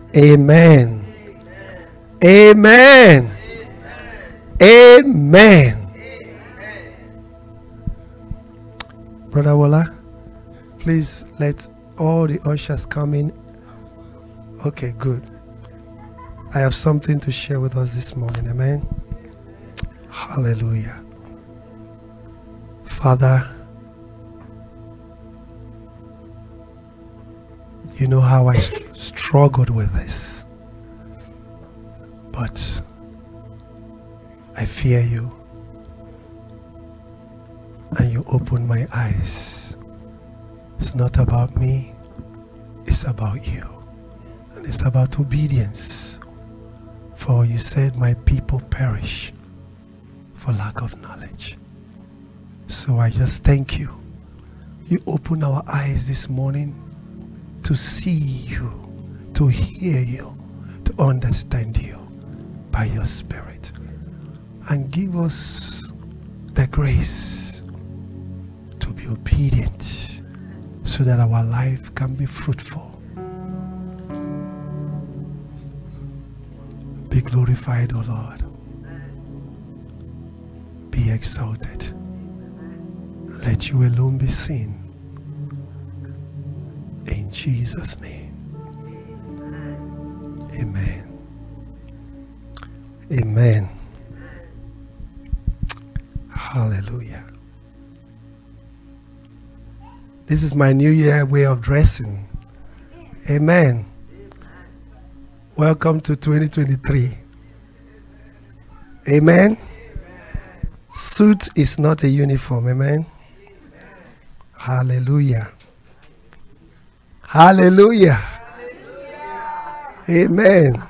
Amen. Amen. Amen. Brother Walla, please let all the ushers come in. Okay, good. I have something to share with us this morning. Amen. Hallelujah. Father, you know how I struggled with this, but I fear you, and you open my eyes. It's not about me, it's about you, and it's about obedience. For you said, my people perish for lack of knowledge. So I just thank you. You open our eyes this morning to see you, to hear you, to understand you by your Spirit. And give us the grace to be obedient so that our life can be fruitful. Be glorified, O Lord. Be exalted. Let you alone be seen. In Jesus' name. Amen. Amen. Hallelujah. This is my New Year way of dressing. Amen. Welcome to 2023. Amen. Suit is not a uniform. Amen. Hallelujah. Hallelujah. Amen.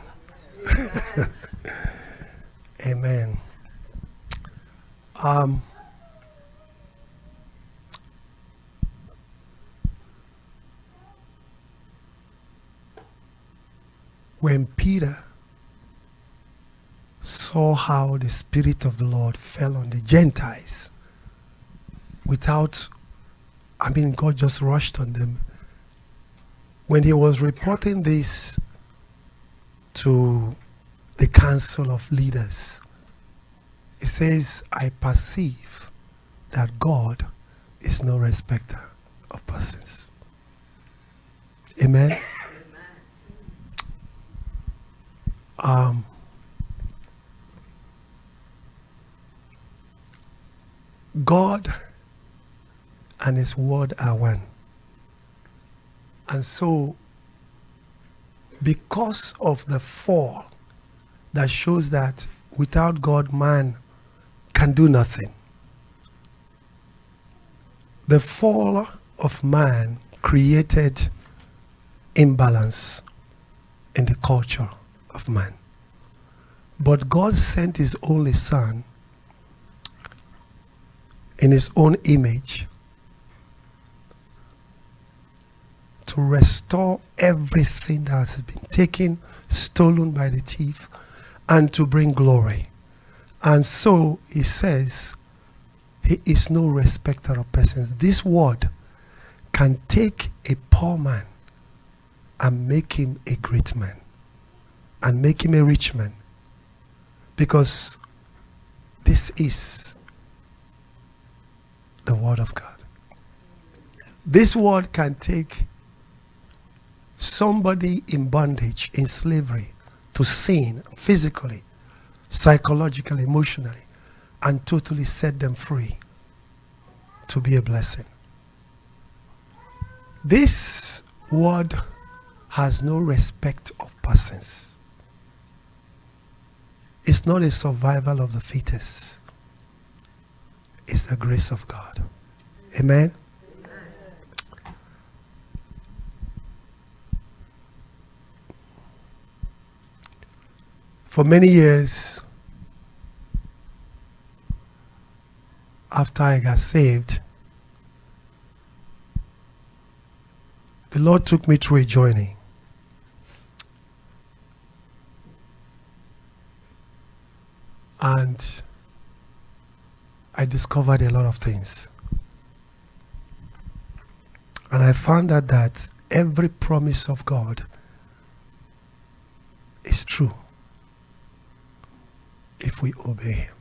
Amen. When Peter saw how the Spirit of the Lord fell on the Gentiles God just rushed on them. When he was reporting this to the council of leaders, he says, I perceive that God is no respecter of persons. Amen. God and his word are one. And so, because of the fall that shows that without God, man can do nothing. The fall of man created imbalance in the culture of man. But God sent his only Son in his own image to restore everything that has been taken, stolen by the thief, and to bring glory. And so he says, he is no respecter of persons. This word can take a poor man and make him a great man, and make him a rich man. Because this is the word of God. This word can take somebody in bondage, in slavery, to sin physically, psychologically, emotionally, and totally set them free to be a blessing. This word has no respect of persons. It's not a survival of the fittest. It's the grace of God. Amen. For many years, after I got saved, the Lord took me through a journey. And I discovered a lot of things. And I found out that every promise of God is true if we obey him.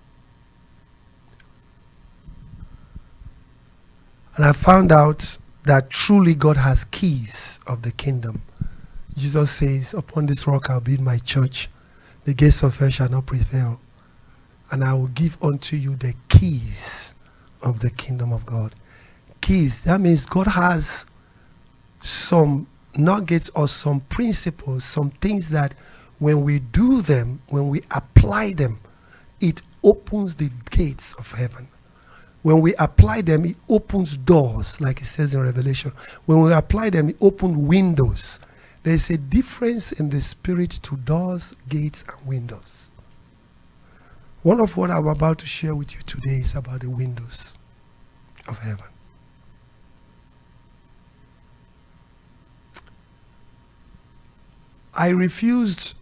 And I found out that truly God has keys of the kingdom. Jesus says, upon this rock I'll build my church. The gates of hell shall not prevail. And I will give unto you the keys of the kingdom of God. Keys, that means God has some nuggets or some principles, some things that when we do them, when we apply them, it opens the gates of heaven. When we apply them, it opens doors, like it says in Revelation. When we apply them, it opens windows. There's a difference in the spirit to doors, gates, and windows. One of what I'm about to share with you today is about the windows of heaven. I refused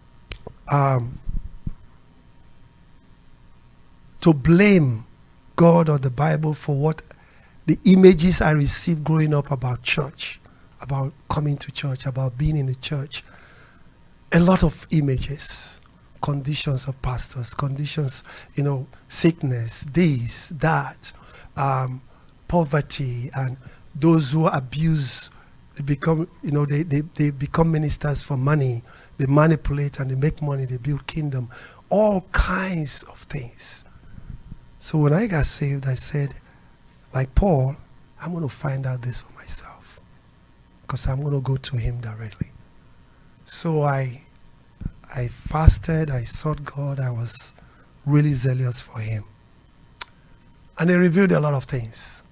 to blame God or the Bible for what the images I received growing up about church, about coming to church, about being in the church. A lot of images, conditions of pastors, conditions, sickness, this, that, poverty, and those who abuse, they become, they become ministers for money. They manipulate and they make money, they build kingdom, all kinds of things. So when I got saved, I said, like Paul, I'm going to find out this for myself because I'm going to go to him directly. So I fasted, I sought God, I was really zealous for him. And he revealed a lot of things.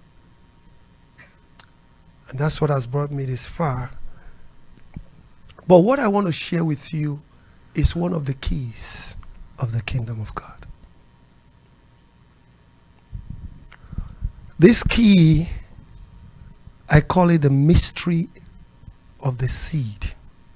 And that's what has brought me this far. But what I want to share with you is one of the keys of the kingdom of God. This key, I call it the mystery of the seed.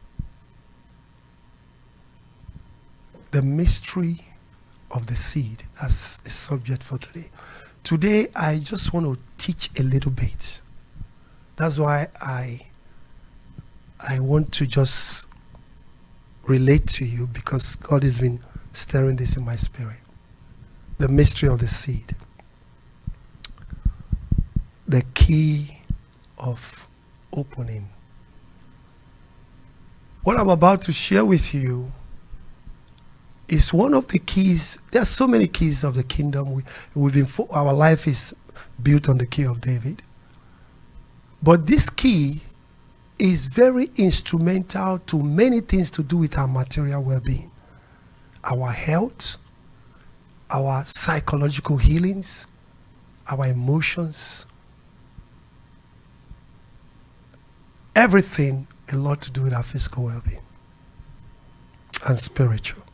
The mystery of the seed. That's the subject for today. Today, I just want to teach a little bit. That's why I want to just relate to you, because God has been stirring this in my spirit. The mystery of the seed. The key of opening. What I'm about to share with you is one of the keys. There are so many keys of the kingdom. Our life is built on the key of David. But this key is very instrumental to many things to do with our material well-being, our health, our psychological healings, our emotions, everything, a lot to do with our physical well-being and spiritual.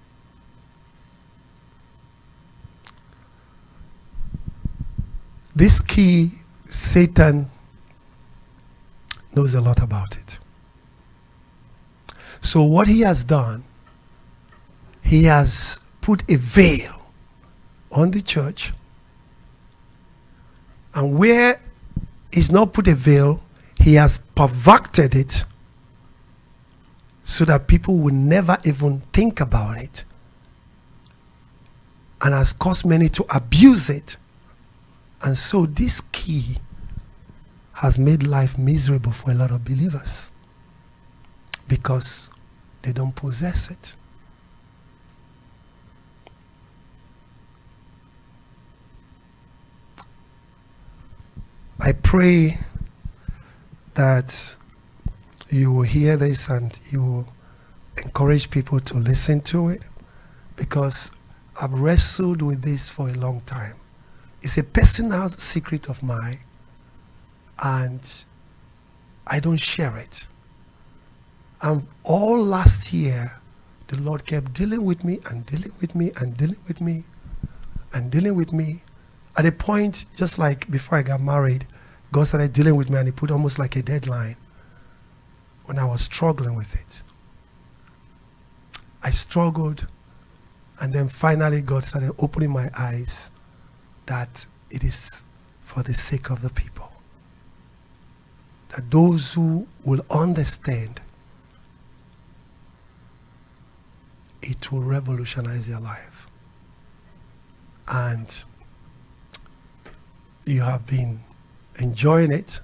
This key, Satan knows a lot about it. So what he has done, he has put a veil on the church, and where he's not put a veil, he has perverted it so that people will never even think about it, and has caused many to abuse it. And so this key has made life miserable for a lot of believers because they don't possess it. I pray that you will hear this and you will encourage people to listen to it, because I've wrestled with this for a long time. It's a personal secret of mine, and I don't share it. And all last year, the Lord kept dealing with me and dealing with me and dealing with me and dealing with me. At a point, just like before I got married, God started dealing with me, and he put almost like a deadline when I was struggling with it. I struggled, and then finally God started opening my eyes that it is for the sake of the people. That those who will understand it will revolutionize your life. And you have been enjoying it,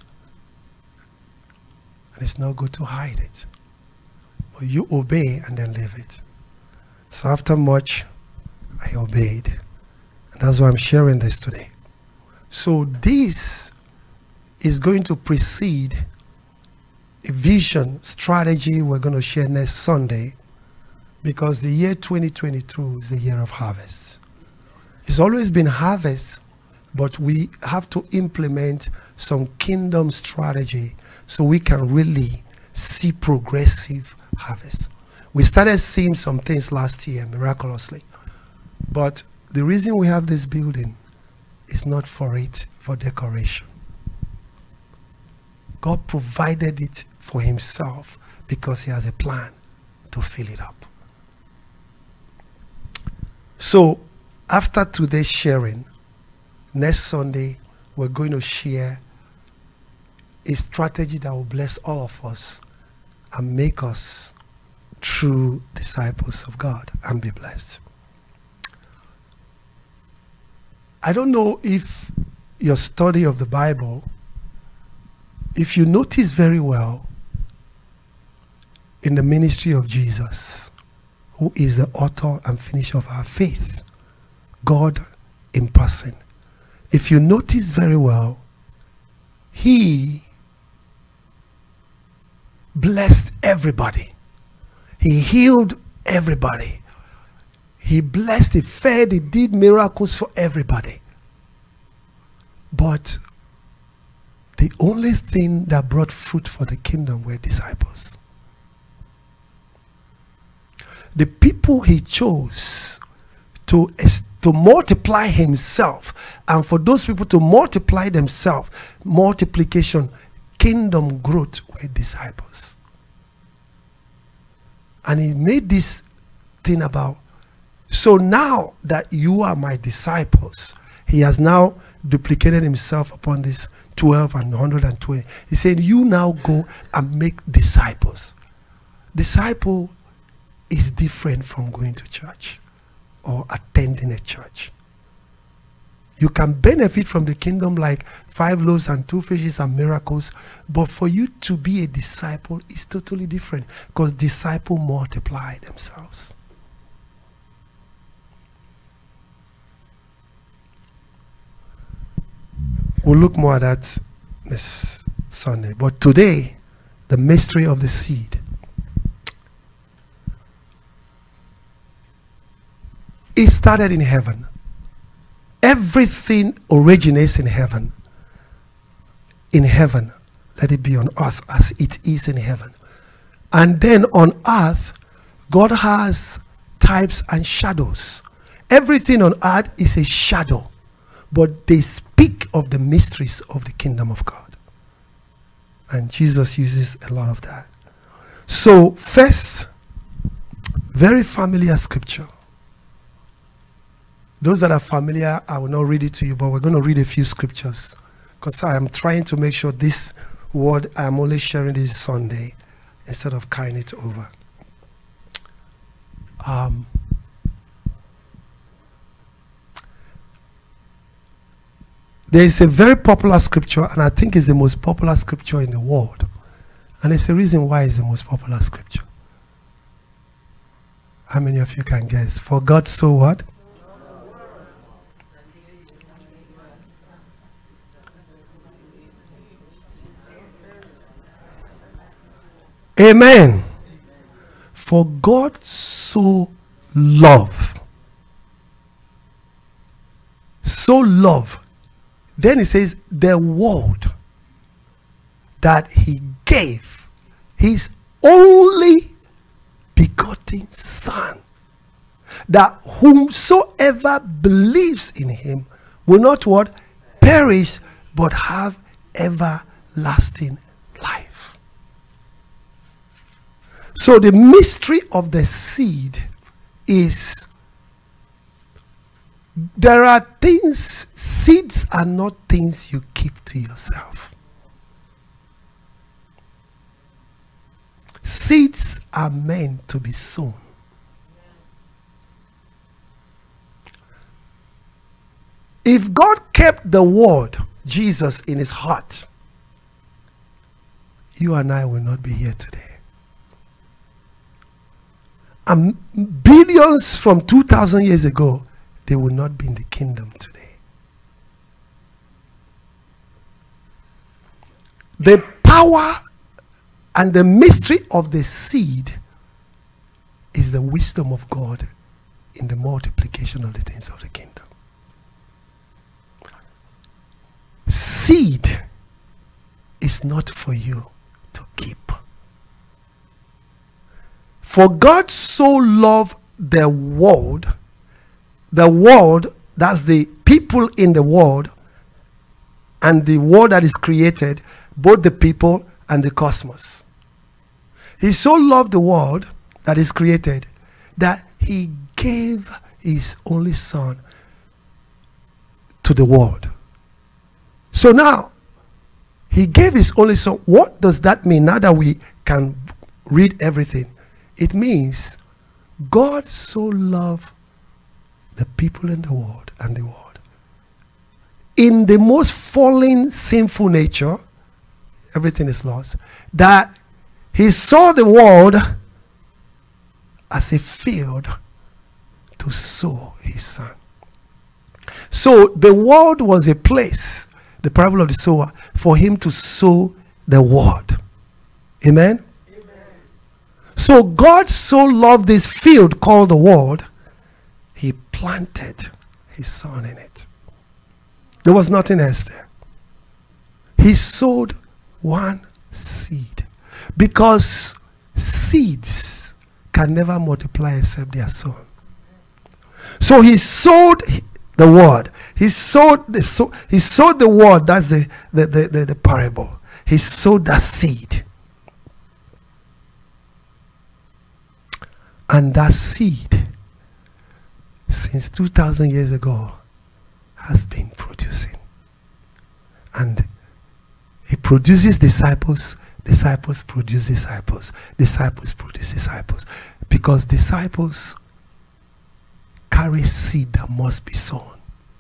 and it's not good to hide it. But you obey and then leave it. So after much, I obeyed. And that's why I'm sharing this today. So this is going to precede a vision strategy we're going to share next Sunday, because the year 2022 is the year of harvest. It's always been harvest, but we have to implement some kingdom strategy so we can really see progressive harvest. We started seeing some things last year miraculously, but the reason we have this building is not for decoration. God provided it for himself because he has a plan to fill it up. So after today's sharing, next Sunday we're going to share a strategy that will bless all of us and make us true disciples of God and be blessed. I don't know if your study of the Bible, if you notice very well, in the ministry of Jesus, who is the author and finisher of our faith, God in person. If you notice very well, he blessed everybody. He healed everybody. He blessed, he fed, he did miracles for everybody. But the only thing that brought fruit for the kingdom were disciples. The people he chose to multiply himself, and for those people to multiply themselves, multiplication, kingdom growth, were disciples. And he made this thing about, so now that you are my disciples, he has now duplicated himself upon this 12 and 120. He said, you now go and make disciples. Disciple is different from going to church or attending a church. You can benefit from the kingdom like 5 loaves and 2 fishes and miracles, but for you to be a disciple is totally different, because disciples multiply themselves. We'll look more at that this Sunday. But today, the mystery of the seed. It started in heaven. Everything originates in heaven. In heaven, let it be on earth as it is in heaven. And then on earth, God has types and shadows. Everything on earth is a shadow, but they speak of the mysteries of the kingdom of God. And Jesus uses a lot of that. So first, very familiar scripture. Those that are familiar, I will not read it to you, but we're going to read a few scriptures, because I am trying to make sure this word I am only sharing this Sunday instead of carrying it over. There is a very popular scripture, and I think it's the most popular scripture in the world. And there's a reason why it's the most popular scripture. How many of you can guess? For God so what? Amen. For God so loved. So loved. Then he says, the world, that he gave his only begotten Son, that whomsoever believes in him will not what? Perish, but have everlasting life. So the mystery of the seed is, there are things, seeds are not things you keep to yourself. Seeds are meant to be sown. If God kept the word, Jesus, in his heart, you and I will not be here today. And billions from 2,000 years ago, they will not be in the kingdom today. The power and the mystery of the seed is the wisdom of God in the multiplication of the things of the kingdom. Seed is not for you to keep. For God so loved the world, that's the people in the world, and the world that is created, both the people and the cosmos. He so loved the world that is created that he gave his only son to the world. So now, he gave his only son. What does that mean? Now that we can read everything, it means God so loved the people in the world and the world. In the most fallen, sinful nature, everything is lost, that he saw the world as a field to sow his son. So the world was a place, the parable of the sower, for him to sow the word. Amen? Amen. So God so loved this field called the world, he planted his son in it. There was nothing else there. He sowed one seed, because seeds can never multiply except they are sown. So he sowed the word. He sowed the word. That's the parable. He sowed that seed. And that seed, since 2,000 years ago, has been producing. And it produces disciples. Disciples produce disciples. Disciples produce disciples. Because disciples carry seed that must be sown.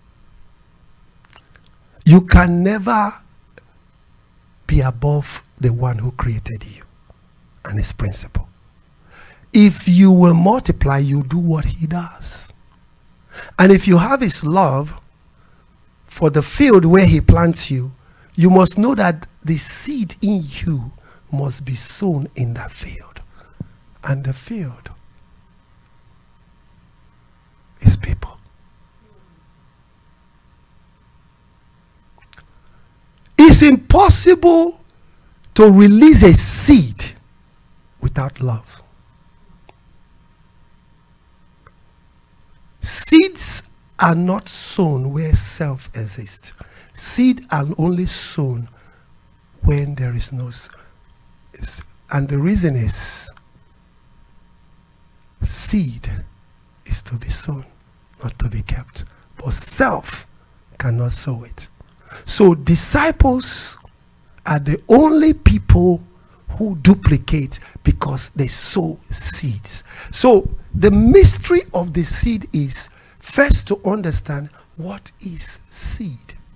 You can never be above the one who created you and his principle. If you will multiply, you do what he does. And if you have his love for the field where he plants you, you must know that the seed in you must be sown in that field. And the field is people. It's impossible to release a seed without love. Seeds are not sown where self exists. Seed are only sown when there is no. And the reason is, seed is to be sown, not to be kept. But self cannot sow it. So disciples are the only people who duplicate because they sow seeds. So the mystery of the seed is first to understand what is seed.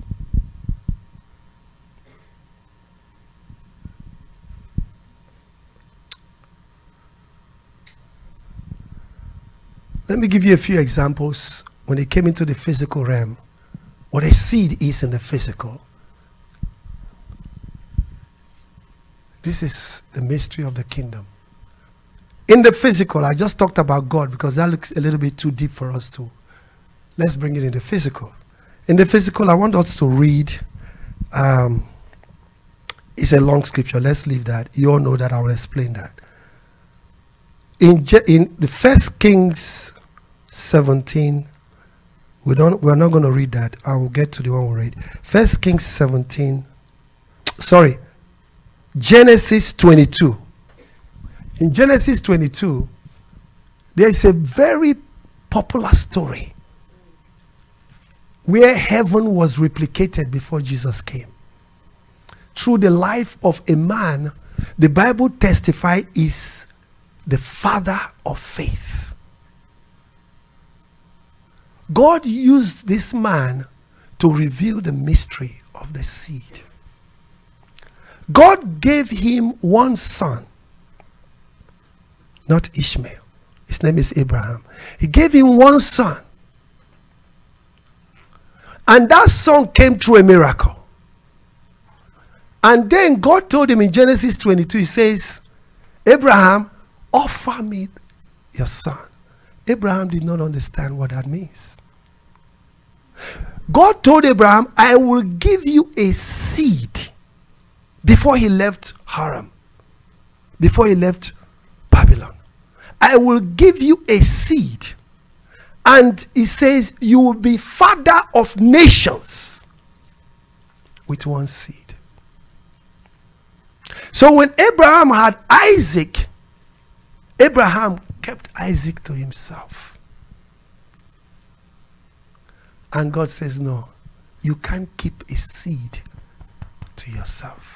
Let me give you a few examples when it came into the physical realm, what a seed is in the physical. This is the mystery of the kingdom. In the physical, I just talked about God because that looks a little bit too deep for us to. Let's bring it in the physical. In the physical, I want us to read. It's a long scripture. Let's leave that. You all know that. I will explain that. In the 1 Kings 17, we're not going to read that. I will get to the one we read. 1 Kings 17. Sorry. Genesis 22. In Genesis 22, there is a very popular story where heaven was replicated before Jesus came. Through the life of a man, the Bible testifies is the father of faith. God used this man to reveal the mystery of the seed. God gave him one son, not Ishmael. His name is Abraham. He gave him one son. And that son came through a miracle. And then God told him in Genesis 22, he says, Abraham, offer me your son. Abraham did not understand what that means. God told Abraham, I will give you a seed. Before he left Haran, before he left Babylon, I will give you a seed. And he says, you will be father of nations with one seed. So when Abraham had Isaac, Abraham kept Isaac to himself. And God says, no, you can't keep a seed to yourself.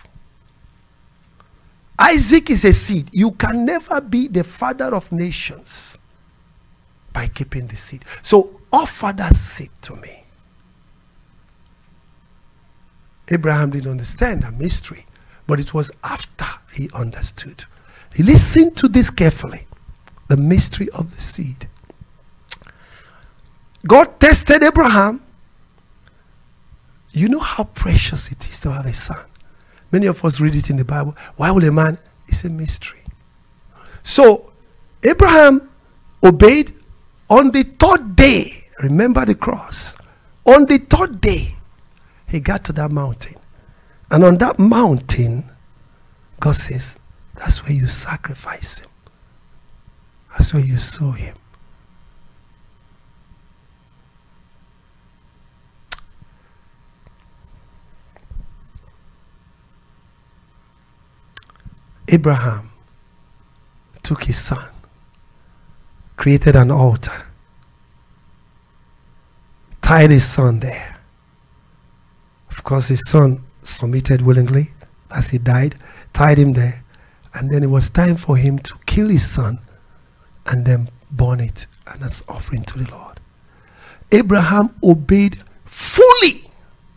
Isaac is a seed. You can never be the father of nations by keeping the seed. So offer that seed to me. Abraham didn't understand that mystery, but it was after he understood. He listened to this carefully. The mystery of the seed. God tested Abraham. You know how precious it is to have a son. Many of us read it in the Bible. Why will a man? It's a mystery. So, Abraham obeyed on the third day. Remember the cross. On the third day, he got to that mountain. And on that mountain, God says, that's where you sacrifice him. That's where you sow him. Abraham took his son, created an altar, tied his son there. Of course, his son submitted willingly as he died, tied him there, and then it was time for him to kill his son and then burn it and as offering to the Lord. Abraham obeyed fully.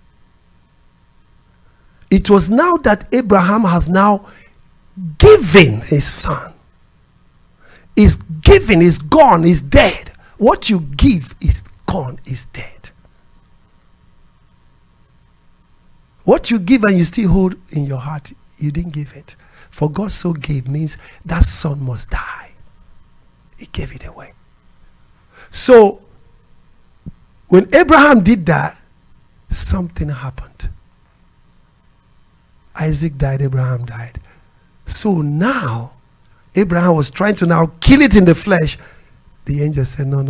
It was now that Abraham has now given his son. Is given, is gone, is dead. What you give is gone, is dead. What you give and you still hold in your heart, you didn't give it. For God so gave means that son must die. He gave it away. So when Abraham did that, something happened. Isaac died, Abraham died. So now, Abraham was trying to now kill it in the flesh. The angel said, no.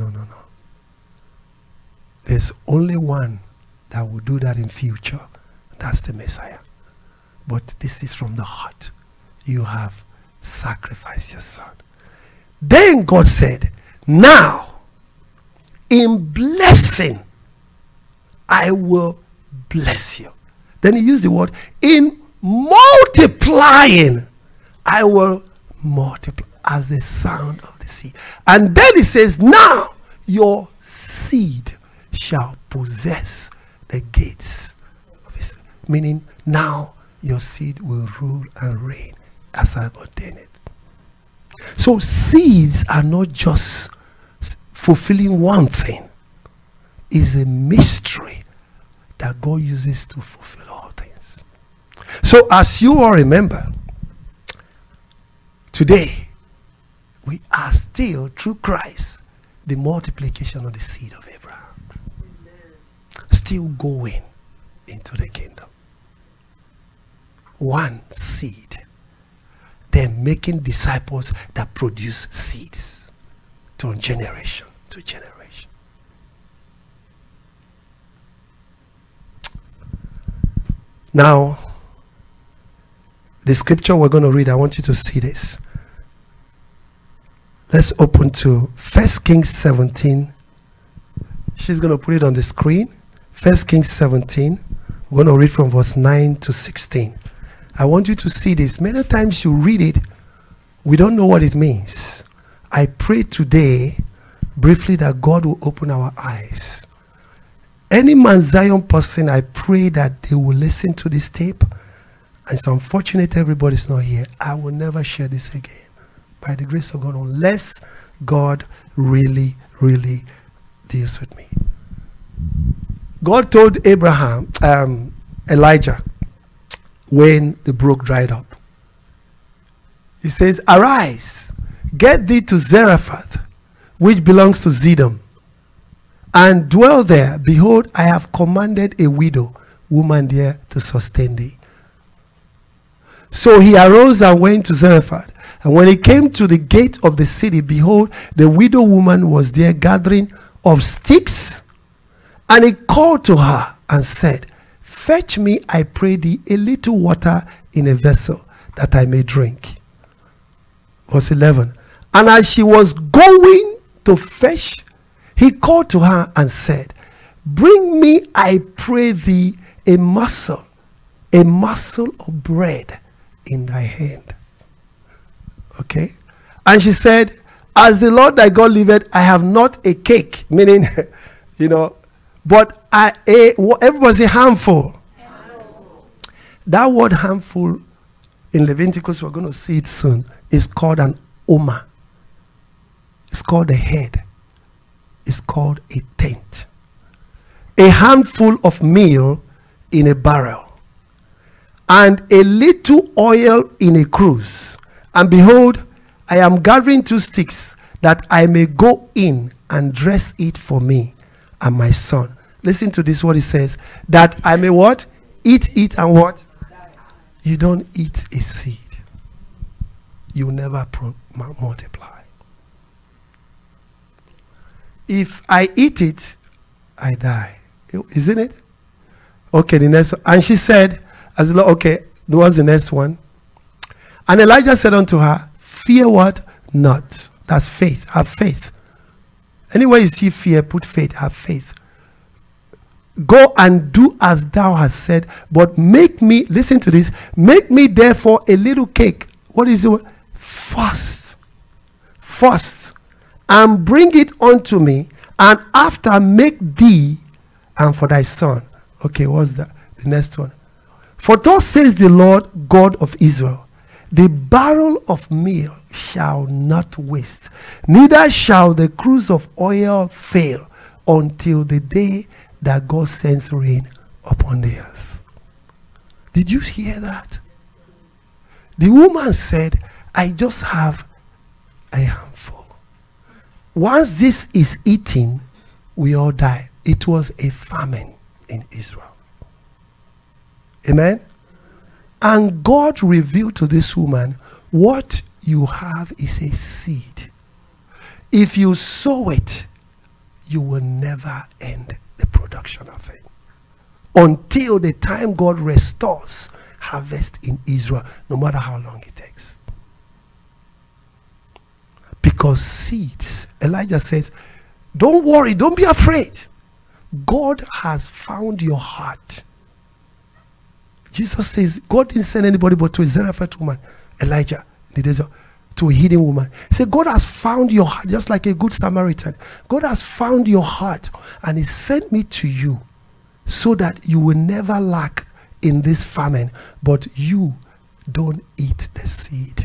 There's only one that will do that in future. That's the Messiah. But this is from the heart. You have sacrificed your son. Then God said, now, in blessing, I will bless you. Then he used the word, in multiplying, I will multiply as the sound of the sea. And then he says, now your seed shall possess the gates of his. Meaning now your seed will rule and reign as I ordain it. So seeds are not just fulfilling one thing. It's a mystery that God uses to fulfill all things. So as you all remember, today we are still, through Christ, the multiplication of the seed of Abraham. Amen. Still going into the kingdom. One seed. Then making disciples that produce seeds from generation to generation. Now, the scripture we're going to read, I want you to see this. Let's open to 1 Kings 17. She's going to put it on the screen. 1 Kings 17. We're going to read from verse 9 to 16. I want you to see this. Many times you read it, we don't know what it means. I pray today, briefly, that God will open our eyes. Any Mount Zion person, I pray that they will listen to this tape. And it's unfortunate everybody's not here. I will never share this again, by the grace of God, unless God really, really deals with me. God told Elijah, when the brook dried up, he says, arise, get thee to Zarephath, which belongs to Zidon, and dwell there. Behold, I have commanded a widow woman there to sustain thee. So he arose and went to Zarephath. And when he came to the gate of the city, behold, the widow woman was there gathering of sticks. And he called to her and said, fetch me, I pray thee, a little water in a vessel, that I may drink. Verse 11. And as she was going to fetch, he called to her and said, bring me, I pray thee, a morsel of bread in thy hand. Okay? And she said, as the Lord thy God liveth, I have not a cake, meaning, but everybody say handful. That word handful in Leviticus, we're going to see it soon, is called an oma. It's called a head. It's called a tent. A handful of meal in a barrel, and a little oil in a cruse. And behold, I am gathering 2 sticks, that I may go in and dress it for me and my son. Listen to this, what it says. That I may what? Eat it and what? You don't eat a seed, you never multiply. If I eat it, I die. Isn't it? Okay, the next one. And she said, as the Lord, okay, what's the next one? And Elijah said unto her, fear what? Not. That's faith. Have faith. Anywhere you see fear, put faith. Have faith. Go and do as thou hast said, but make me, listen to this, make me therefore a little cake. What is it? Fast, and bring it unto me, and after make thee and for thy son. Okay, what's that? The next one. For thus says the Lord God of Israel, the barrel of meal shall not waste, neither shall the cruse of oil fail, until the day that God sends rain upon the earth. Did you hear that? The woman said, I just have a handful. Once this is eaten, we all die. It was a famine in Israel. Amen? And God revealed to this woman, what you have is a seed. If you sow it, you will never end the production of it until the time God restores harvest in Israel, no matter how long it takes. Because seeds, Elijah says, don't worry, don't be afraid. God has found your heart. Jesus says, God didn't send anybody but to a Zarephath woman, Elijah, in the desert, to a hidden woman. He said, God has found your heart, just like a good Samaritan. God has found your heart, and he sent me to you so that you will never lack in this famine, but you don't eat the seed.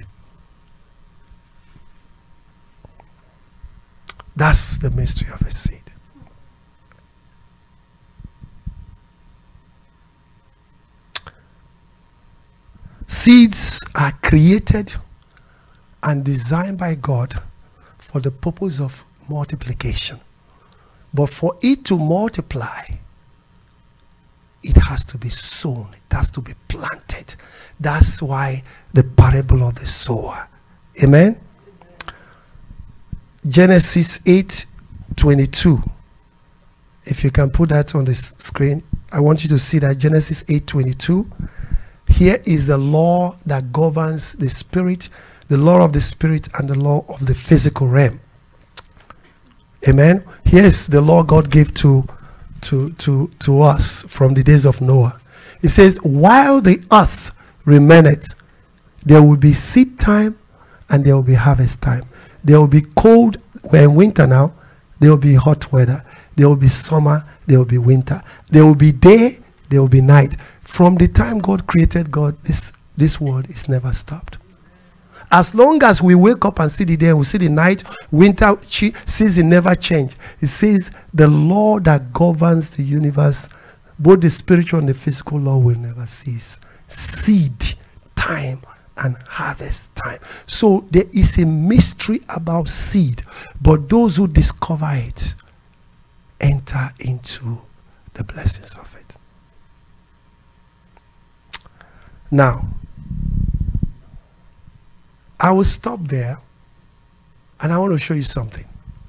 That's the mystery of a seed. Seeds are created and designed by God for the purpose of multiplication. But for it to multiply, it has to be sown. It has to be planted. That's why the parable of the sower. Amen? Genesis 8:22. If you can put that on the screen, I want you to see that Genesis 8:22. Here is the law that governs the spirit, the law of the spirit and the law of the physical realm. Amen. Here's the law God gave to us from the days of Noah. It says, while the earth remaineth, there will be seed time and there will be harvest time. There will be cold, we're in winter now, there will be hot weather. There will be summer, there will be winter. There will be day, there will be night. From the time God created God, this world is never stopped. As long as we wake up and see the day, we see the night, winter season never change. It says the law that governs the universe, both the spiritual and the physical law, will never cease. Seed time and harvest time. So there is a mystery about seed, but those who discover it enter into the blessings of it. Now, I will stop there, and I want to show you something.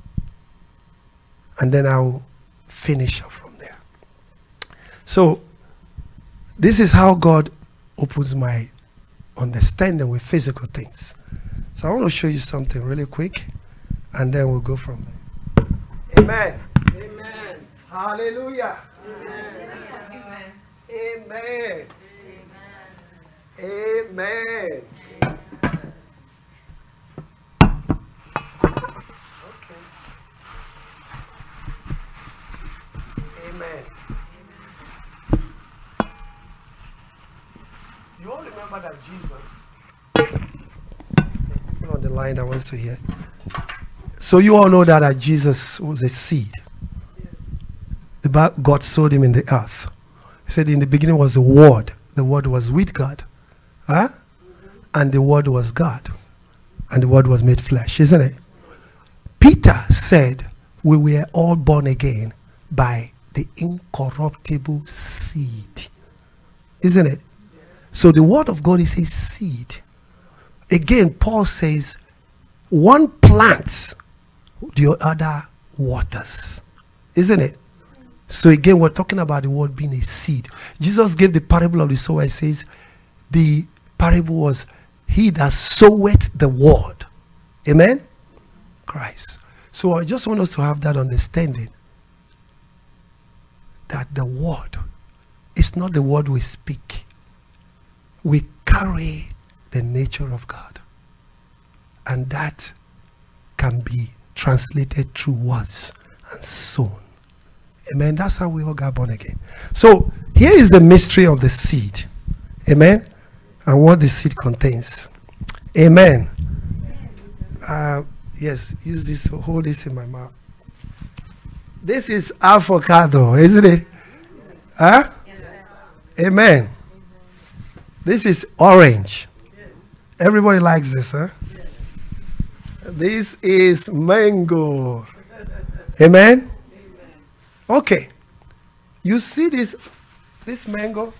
And then I'll finish up from there. So, this is how God opens my understanding with physical things. So I want to show you something really quick, and then we'll go from there. Amen. Amen. Hallelujah. Amen. Amen. Amen. Amen. Okay. Amen. You all remember that Jesus, people on the line that wants to hear. So you all know that Jesus was a seed. Yes. God sowed him in the earth. He said in the beginning was the Word. The Word was with God. Huh? And the Word was God. And the Word was made flesh, isn't it? Peter said we were all born again by the incorruptible seed. Isn't it? So the word of God is a seed. Again, Paul says, one plants, the other waters. Isn't it? So again, we're talking about the word being a seed. Jesus gave the parable of the sower. He says, the parable was, he that soweth the word. Amen? Christ. So I just want us to have that understanding. That the word is not the word we speak. We carry the nature of God. And that can be translated through words and sown. Amen. That's how we all got born again. So here is the mystery of the seed. Amen. And what the seed contains. Amen. Yes, use this, hold this in my mouth. This is avocado, isn't it? Huh? Yes. Amen. This is orange. Yes. Everybody likes this, huh? Yes. This is mango. Amen? Amen? Okay. You see this mango?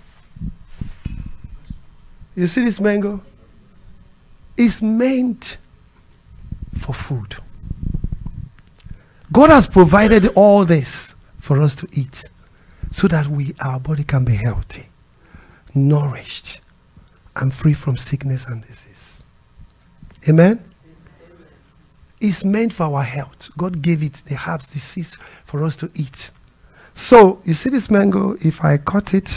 You see this mango? It's meant for food. God has provided all this for us to eat so that our body can be healthy, nourished, and free from sickness and disease. Amen? It's meant for our health. God gave it, the herbs, the seeds, for us to eat. So, you see this mango, if I cut it,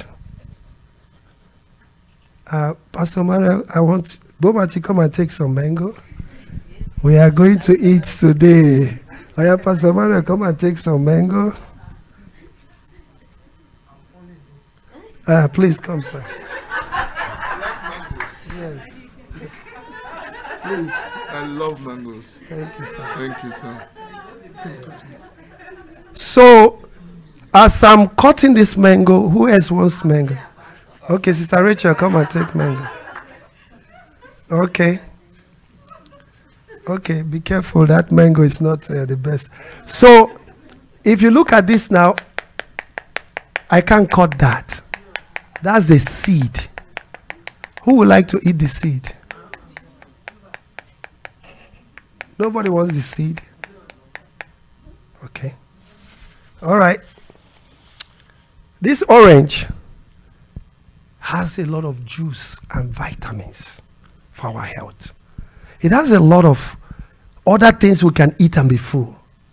Pastor Manuel, I want Boba to come and take some mango. We are going to eat today. Oh yeah, Pastor Manuel, come and take some mango. Please come, sir. Yes. Please. I love mangoes. Thank you, sir. Thank you, sir. So, as I'm cutting this mango, who else wants mango? Okay, Sister Rachel, come and take mango. Okay. Okay, be careful. That mango is not the best. So, if you look at this now, I can't cut that. That's the seed. Who would like to eat the seed? Nobody wants the seed? Okay. All right. This orange has a lot of juice and vitamins for our health. It has a lot of other things we can eat and be full.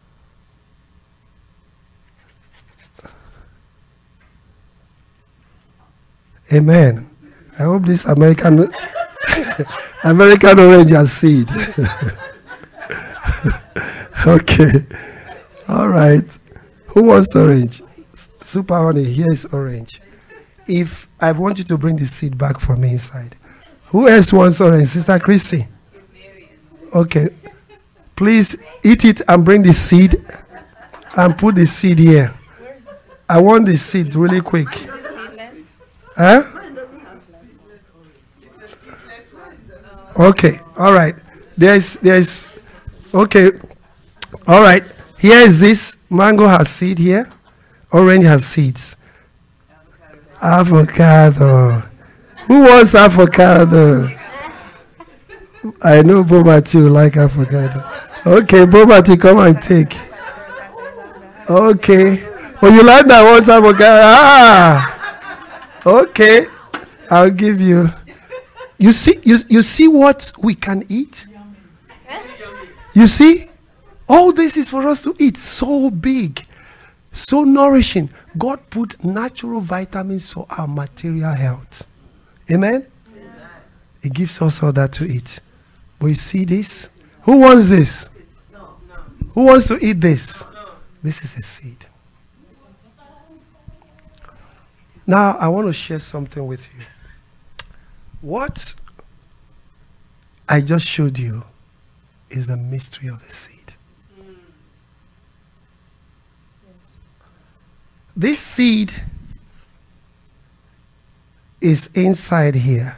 Amen. I hope this American orange has seed. Okay. All right. Who wants orange? Super honey. Here is orange. If I want you to bring the seed back for me inside. Who else wants orange? Sister Christy. Okay. Please eat it and bring the seed and put the seed here. I want the seed really quick. Huh? Okay. All right. There's okay. All right. Here is this. Mango has seed here. Orange has seeds. Avocado. Who wants avocado? I know Boba too like avocado. Okay, Boba too, come and take. Okay. Oh, you like that one avocado? Ah. Okay. I'll give you. You see what we can eat? You see? All this is for us to eat. So big. So nourishing. God put natural vitamins for our material health. Amen? He gives us all that to eat. But you see this? Who wants this? Who wants to eat this? This is a seed. Now, I want to share something with you. What I just showed you is the mystery of the seed. This seed is inside here.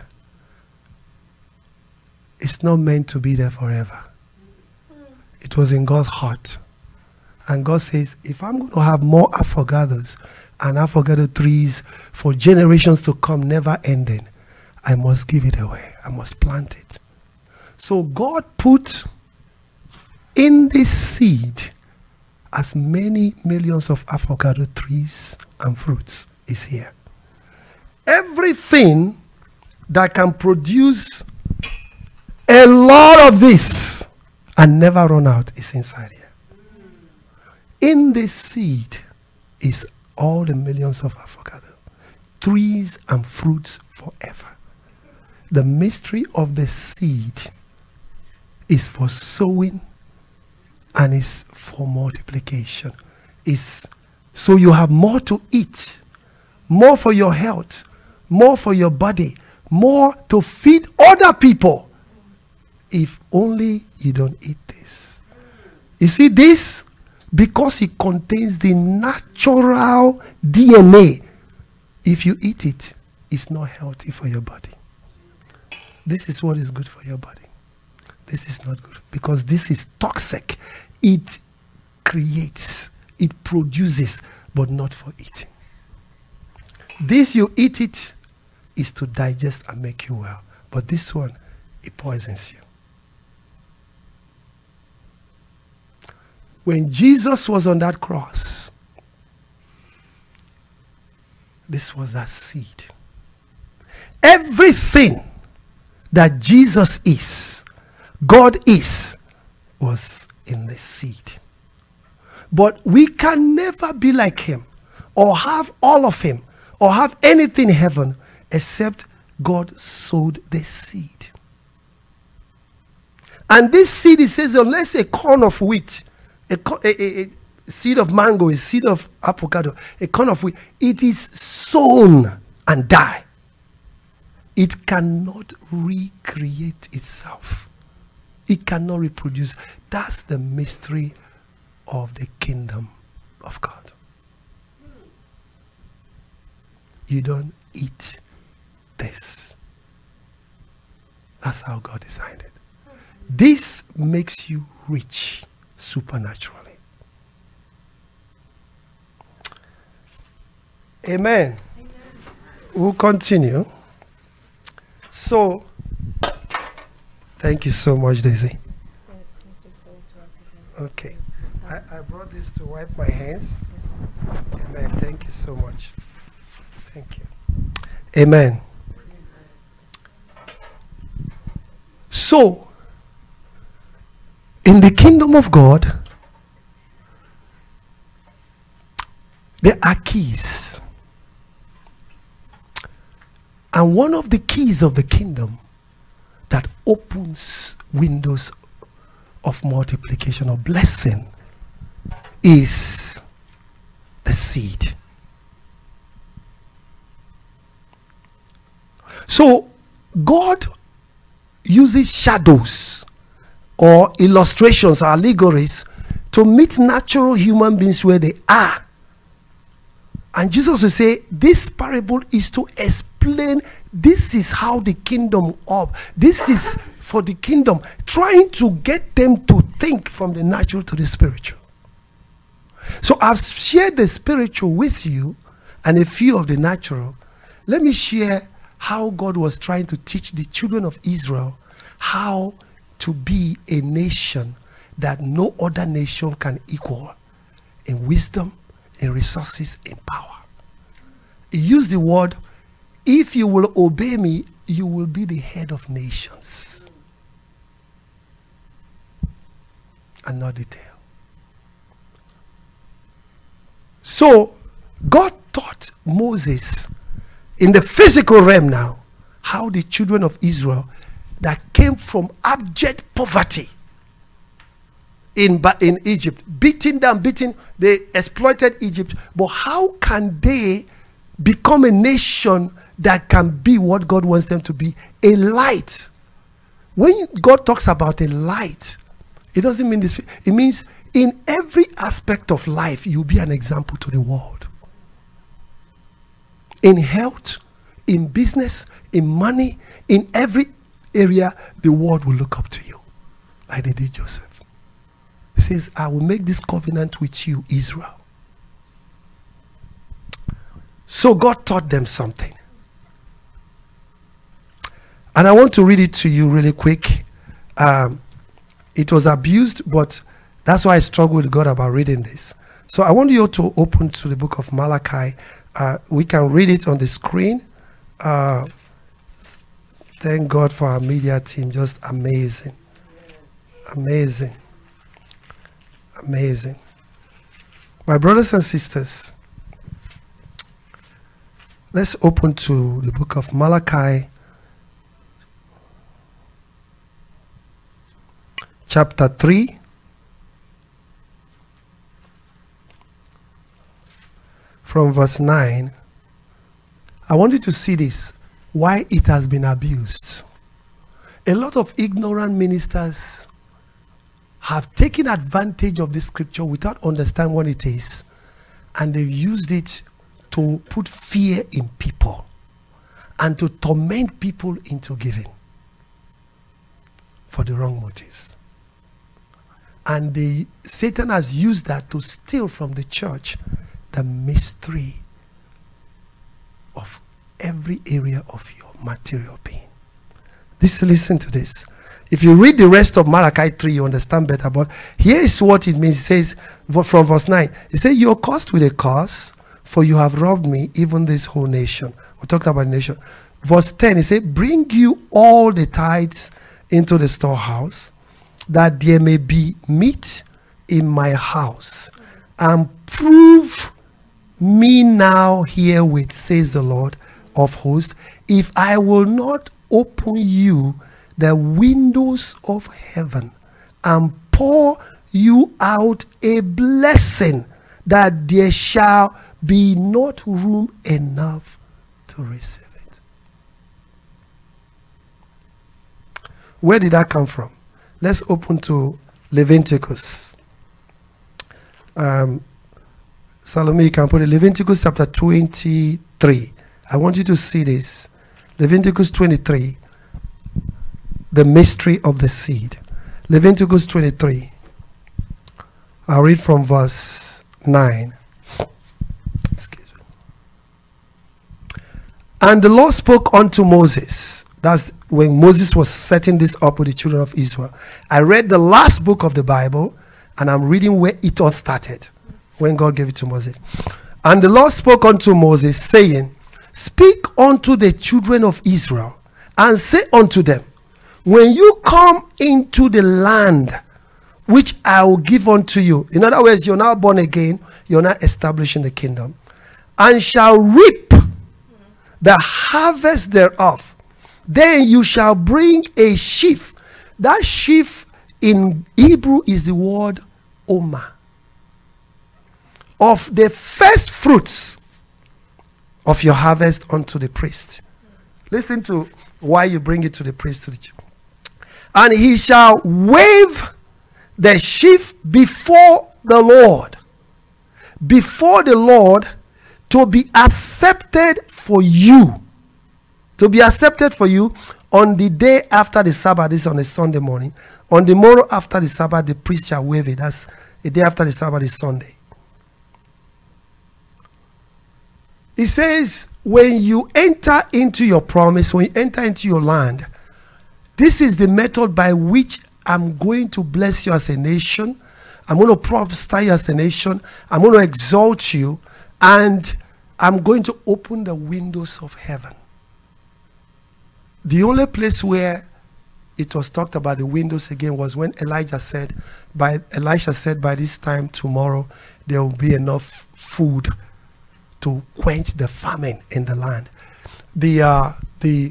It's not meant to be there forever. It was in God's heart. And God says, if I'm going to have more avocados and avocado trees for generations to come, never ending, I must give it away. I must plant it. So God put in this seed as many millions of avocado trees and fruits is here. Everything that can produce a lot of this and never run out is inside here. In this seed is all the millions of avocado, trees and fruits forever. The mystery of the seed is for sowing and is for multiplication. Is so you have more to eat, more for your health, more for your body, more to feed other people. If only you don't eat this. You see this? Because it contains the natural DNA. If you eat it, it's not healthy for your body. This is what is good for your body. This is not good because this is toxic. It creates, it produces, but not for eating. This you eat it is to digest and make you well. But this one, it poisons you. When Jesus was on that cross, this was that seed. Everything that Jesus is, God is, was in the seed. But we can never be like him or have all of him or have anything in heaven except God sowed the seed. And this seed, it says, unless a corn of wheat, a seed of mango, a seed of avocado, a corn of wheat, it is sown and die. It cannot recreate itself. It cannot reproduce. That's the mystery of the kingdom of God. You don't eat this. That's how God designed it. This makes you rich supernaturally. Amen. We'll continue. So, thank you so much, Daisy. Okay. I brought this to wipe my hands. Amen. Thank you so much. Thank you. Amen. So, in the kingdom of God, there are keys. And one of the keys of the kingdom that opens windows of multiplication or blessing is the seed. So God uses shadows or illustrations or allegories to meet natural human beings where they are. And Jesus will say, this parable is to explain, this is how the kingdom of, this is for the kingdom, trying to get them to think from the natural to the spiritual. So I've shared the spiritual with you and a few of the natural. Let me share how God was trying to teach the children of Israel how to be a nation that no other nation can equal in wisdom, in resources, in power. He used the word, if you will obey me, you will be the head of nations and not the tail. So God taught Moses in the physical realm now how the children of Israel that came from abject poverty in Egypt, they exploited Egypt, but how can they become a nation that can be what God wants them to be? A light. When God talks about a light, it doesn't mean this. It means in every aspect of life, you'll be an example to the world. In health, in business, in money, in every area, the world will look up to you, like they did Joseph. He says, I will make this covenant with you, Israel. So God taught them something. And I want to read it to you really quick. It was abused, but that's why I struggle with God about reading this. So I want you to open to the book of Malachi. We can read it on the screen. Thank God for our media team. Just amazing. Amazing. Amazing. My brothers and sisters, let's open to the book of Malachi, chapter 3. From verse 9. I want you to see this, why it has been abused. A lot of ignorant ministers have taken advantage of this scripture without understanding what it is, and they've used it to put fear in people and to torment people into giving for the wrong motives. And Satan has used that to steal from the church the mystery of every area of your material being. Listen to this. If you read the rest of Malachi 3, you understand better. But here is what it means. It says from verse 9, it says, you are cursed with a curse, for you have robbed me, even this whole nation. We're talking about nation. Verse 10, it says, bring you all the tithes into the storehouse, that there may be meat in my house, and prove me now herewith, says the Lord of hosts, if I will not open you the windows of heaven and pour you out a blessing, that there shall be not room enough to receive it. Where did that come from? Let's open to Leviticus. Salome, you can put it. Leviticus chapter 23. I want you to see this. Leviticus 23. The mystery of the seed. Leviticus 23. I'll read from verse 9. Excuse me. And the Lord spoke unto Moses. That's when Moses was setting this up with the children of Israel. I read the last book of the Bible, and I'm reading where it all started, when God gave it to Moses. And the Lord spoke unto Moses, saying, speak unto the children of Israel, and say unto them, when you come into the land which I will give unto you. In other words, you're now born again, you're now establishing the kingdom, and shall reap the harvest thereof. Then you shall bring a sheaf. That sheaf in Hebrew is the word Oma. Of the first fruits of your harvest unto the priest. Listen to why you bring it to the priest to the chief. And he shall wave the sheaf before the Lord. Before the Lord, to be accepted for you. To be accepted for you on the day after the Sabbath. This is on a Sunday morning. On the morrow after the Sabbath, the priest shall wave it. That's the day after the Sabbath is Sunday. It says, when you enter into your promise, when you enter into your land, this is the method by which I'm going to bless you as a nation. I'm going to prosper you as a nation. I'm going to exalt you. And I'm going to open the windows of heaven. The only place where it was talked about the windows again was when Elisha said, by this time tomorrow, there will be enough food to quench the famine in the land. The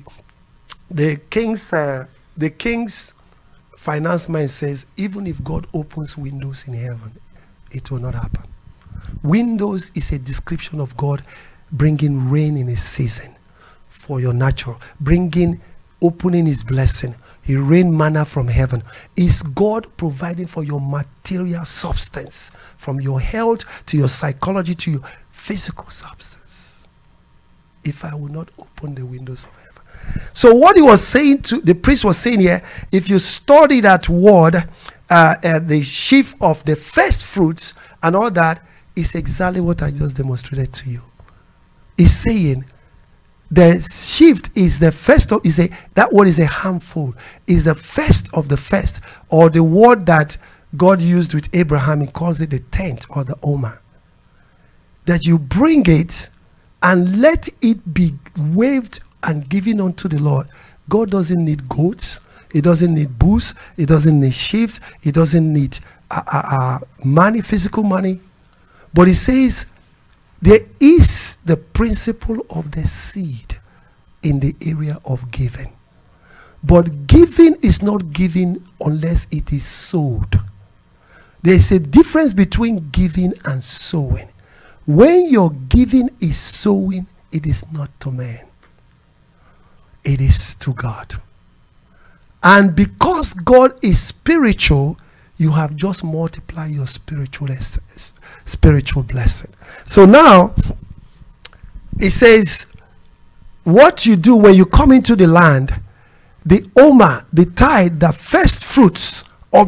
king's finance man says, even if God opens windows in heaven, it will not happen. Windows is a description of God bringing rain in a season for your natural, opening his blessing. He rain manna from heaven. Is God providing for your material substance, from your health to your psychology to your physical substance? If I will not open the windows of heaven. So what he was saying to the priest was saying here, if you study that word, the sheaf of the first fruits and all that, is exactly what I just demonstrated to you. He's saying the shift is the first of, that word is a handful, is the first of the first, or the word that God used with Abraham, he calls it the tenth or the omer. That you bring it and let it be waved and given unto the Lord. God doesn't need goats, he doesn't need bulls, he doesn't need sheep, he doesn't need money, physical money. But he says there is the principle of the seed in the area of giving. But giving is not giving unless it is sowed. There is a difference between giving and sowing. When your giving is sowing, it is not to man. It is to God. And because God is spiritual, you have just multiplied your spiritual blessing. So now, it says, what you do when you come into the land, the omer, the tithe, the first fruits,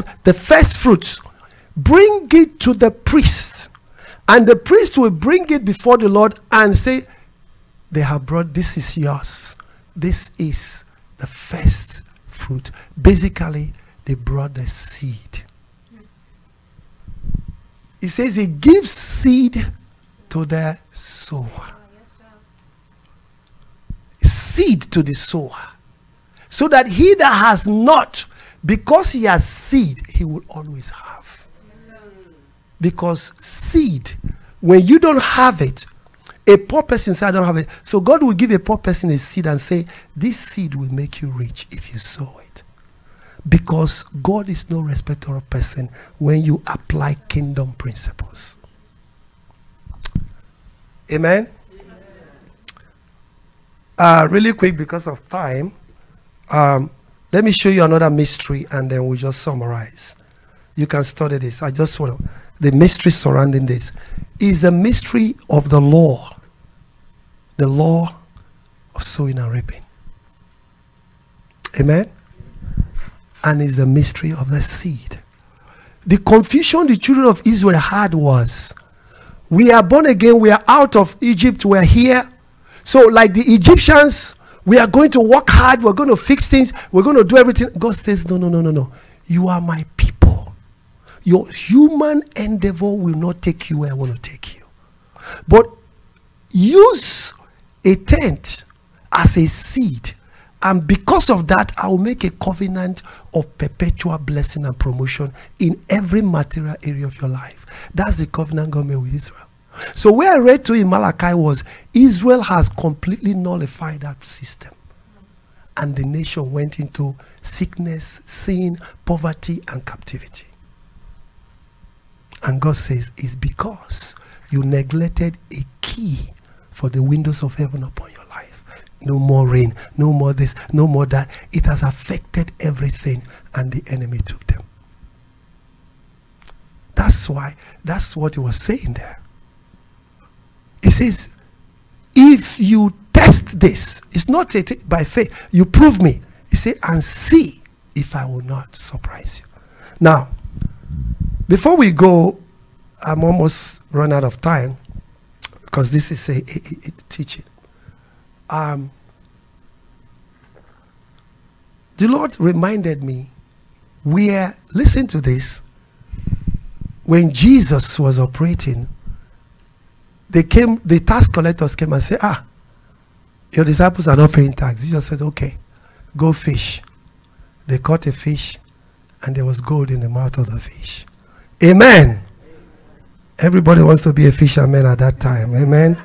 bring it to the priest. And the priest will bring it before the Lord and say, they have brought, this is yours. This is the first fruit. Basically, they brought the seed. He says he gives seed to the sower. Seed to the sower. So that he that has not, because he has seed, he will always have. Because seed, when you don't have it, a poor person says, I don't have it. So God will give a poor person a seed and say, this seed will make you rich if you sow it. Because God is no respecter of person when you apply kingdom principles. Amen? Really quick, because of time, let me show you another mystery and then we'll just summarize. You can study this. I just want to, the mystery surrounding this is the mystery of the law of sowing and reaping. Amen? And is the mystery of the seed. The confusion the children of Israel had was, we are born again, we are out of Egypt, we are here. So like the Egyptians, we are going to work hard, we're going to fix things, we're going to do everything. God says, no. You are my people. Your human endeavor will not take you where I want to take you. But use a tent as a seed. And because of that, I will make a covenant of perpetual blessing and promotion in every material area of your life. That's the covenant God made with Israel. So where I read to in Malachi was, Israel has completely nullified that system. And the nation went into sickness, sin, poverty, and captivity. And God says, it's because you neglected a key for the windows of heaven upon your life. No more rain, no more this, no more that. It has affected everything, and the enemy took them. That's what he was saying there. He says, if you test this, it's not by faith, you prove me. He said, and see if I will not surprise you. Now, before we go, I'm almost run out of time, because this is a teaching. The Lord reminded me, listen to this, when Jesus was operating, the tax collectors came and said, your disciples are not paying tax. Jesus said, okay, go fish. They caught a fish, and there was gold in the mouth of the fish. Amen. Everybody wants to be a fisherman at that time. Amen.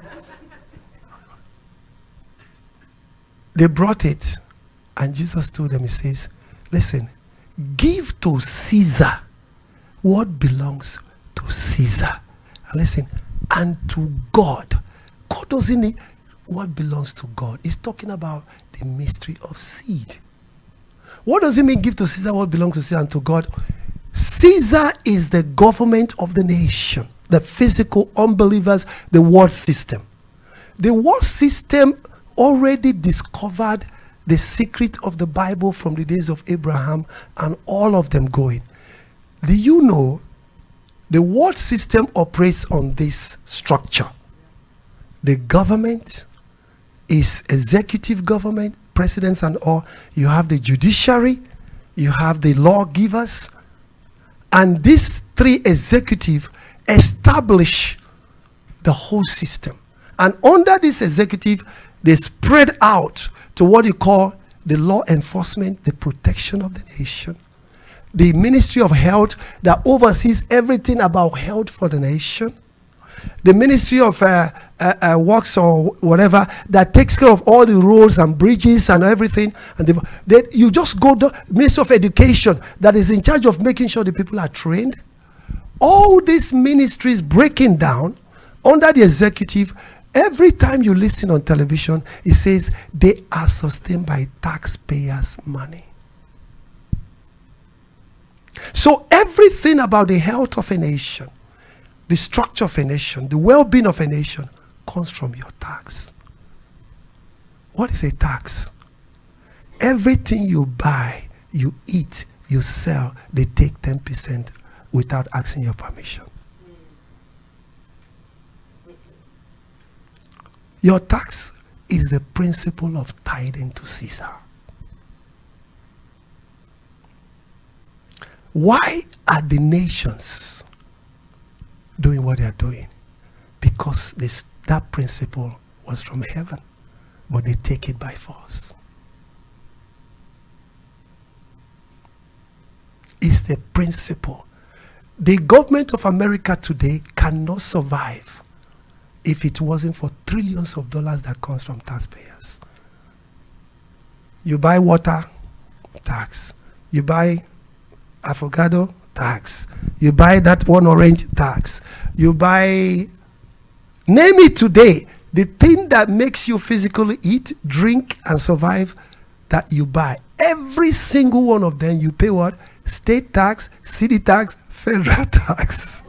They brought it, and Jesus told them, he says, listen, give to Caesar what belongs to Caesar. And listen, and to God. God doesn't need what belongs to God. He's talking about the mystery of seed. What does it mean, give to Caesar what belongs to Caesar, and to God? Caesar is the government of the nation, the physical unbelievers, the world system. The world system already discovered the secret of the Bible from the days of Abraham, and all of them going. Do you know the world system operates on this structure? The government is executive government, presidents and all. You have the judiciary, you have the lawgivers, and these three executives establish the whole system. And under this executive, they spread out to what you call the law enforcement, the protection of the nation, the Ministry of Health that oversees everything about health for the nation, the Ministry of Works or whatever that takes care of all the roads and bridges and everything. And then you just go to the Ministry of Education that is in charge of making sure the people are trained. All these ministries breaking down under the executive. Every time you listen on television, it says they are sustained by taxpayers' money. So everything about the health of a nation, the structure of a nation, the well-being of a nation comes from your tax. What is a tax? Everything you buy, you eat, you sell, they take 10% without asking your permission. Your tax is the principle of tithing to Caesar. Why are the nations doing what they are doing? Because that principle was from heaven, but they take it by force. It's the principle. The government of America today cannot survive if it wasn't for trillions of dollars that comes from taxpayers. You buy water, tax. You buy avocado, tax. You buy that one orange, tax. You buy, name it today, the thing that makes you physically eat, drink, and survive, that you buy. Every single one of them, you pay what? State tax, city tax, federal tax.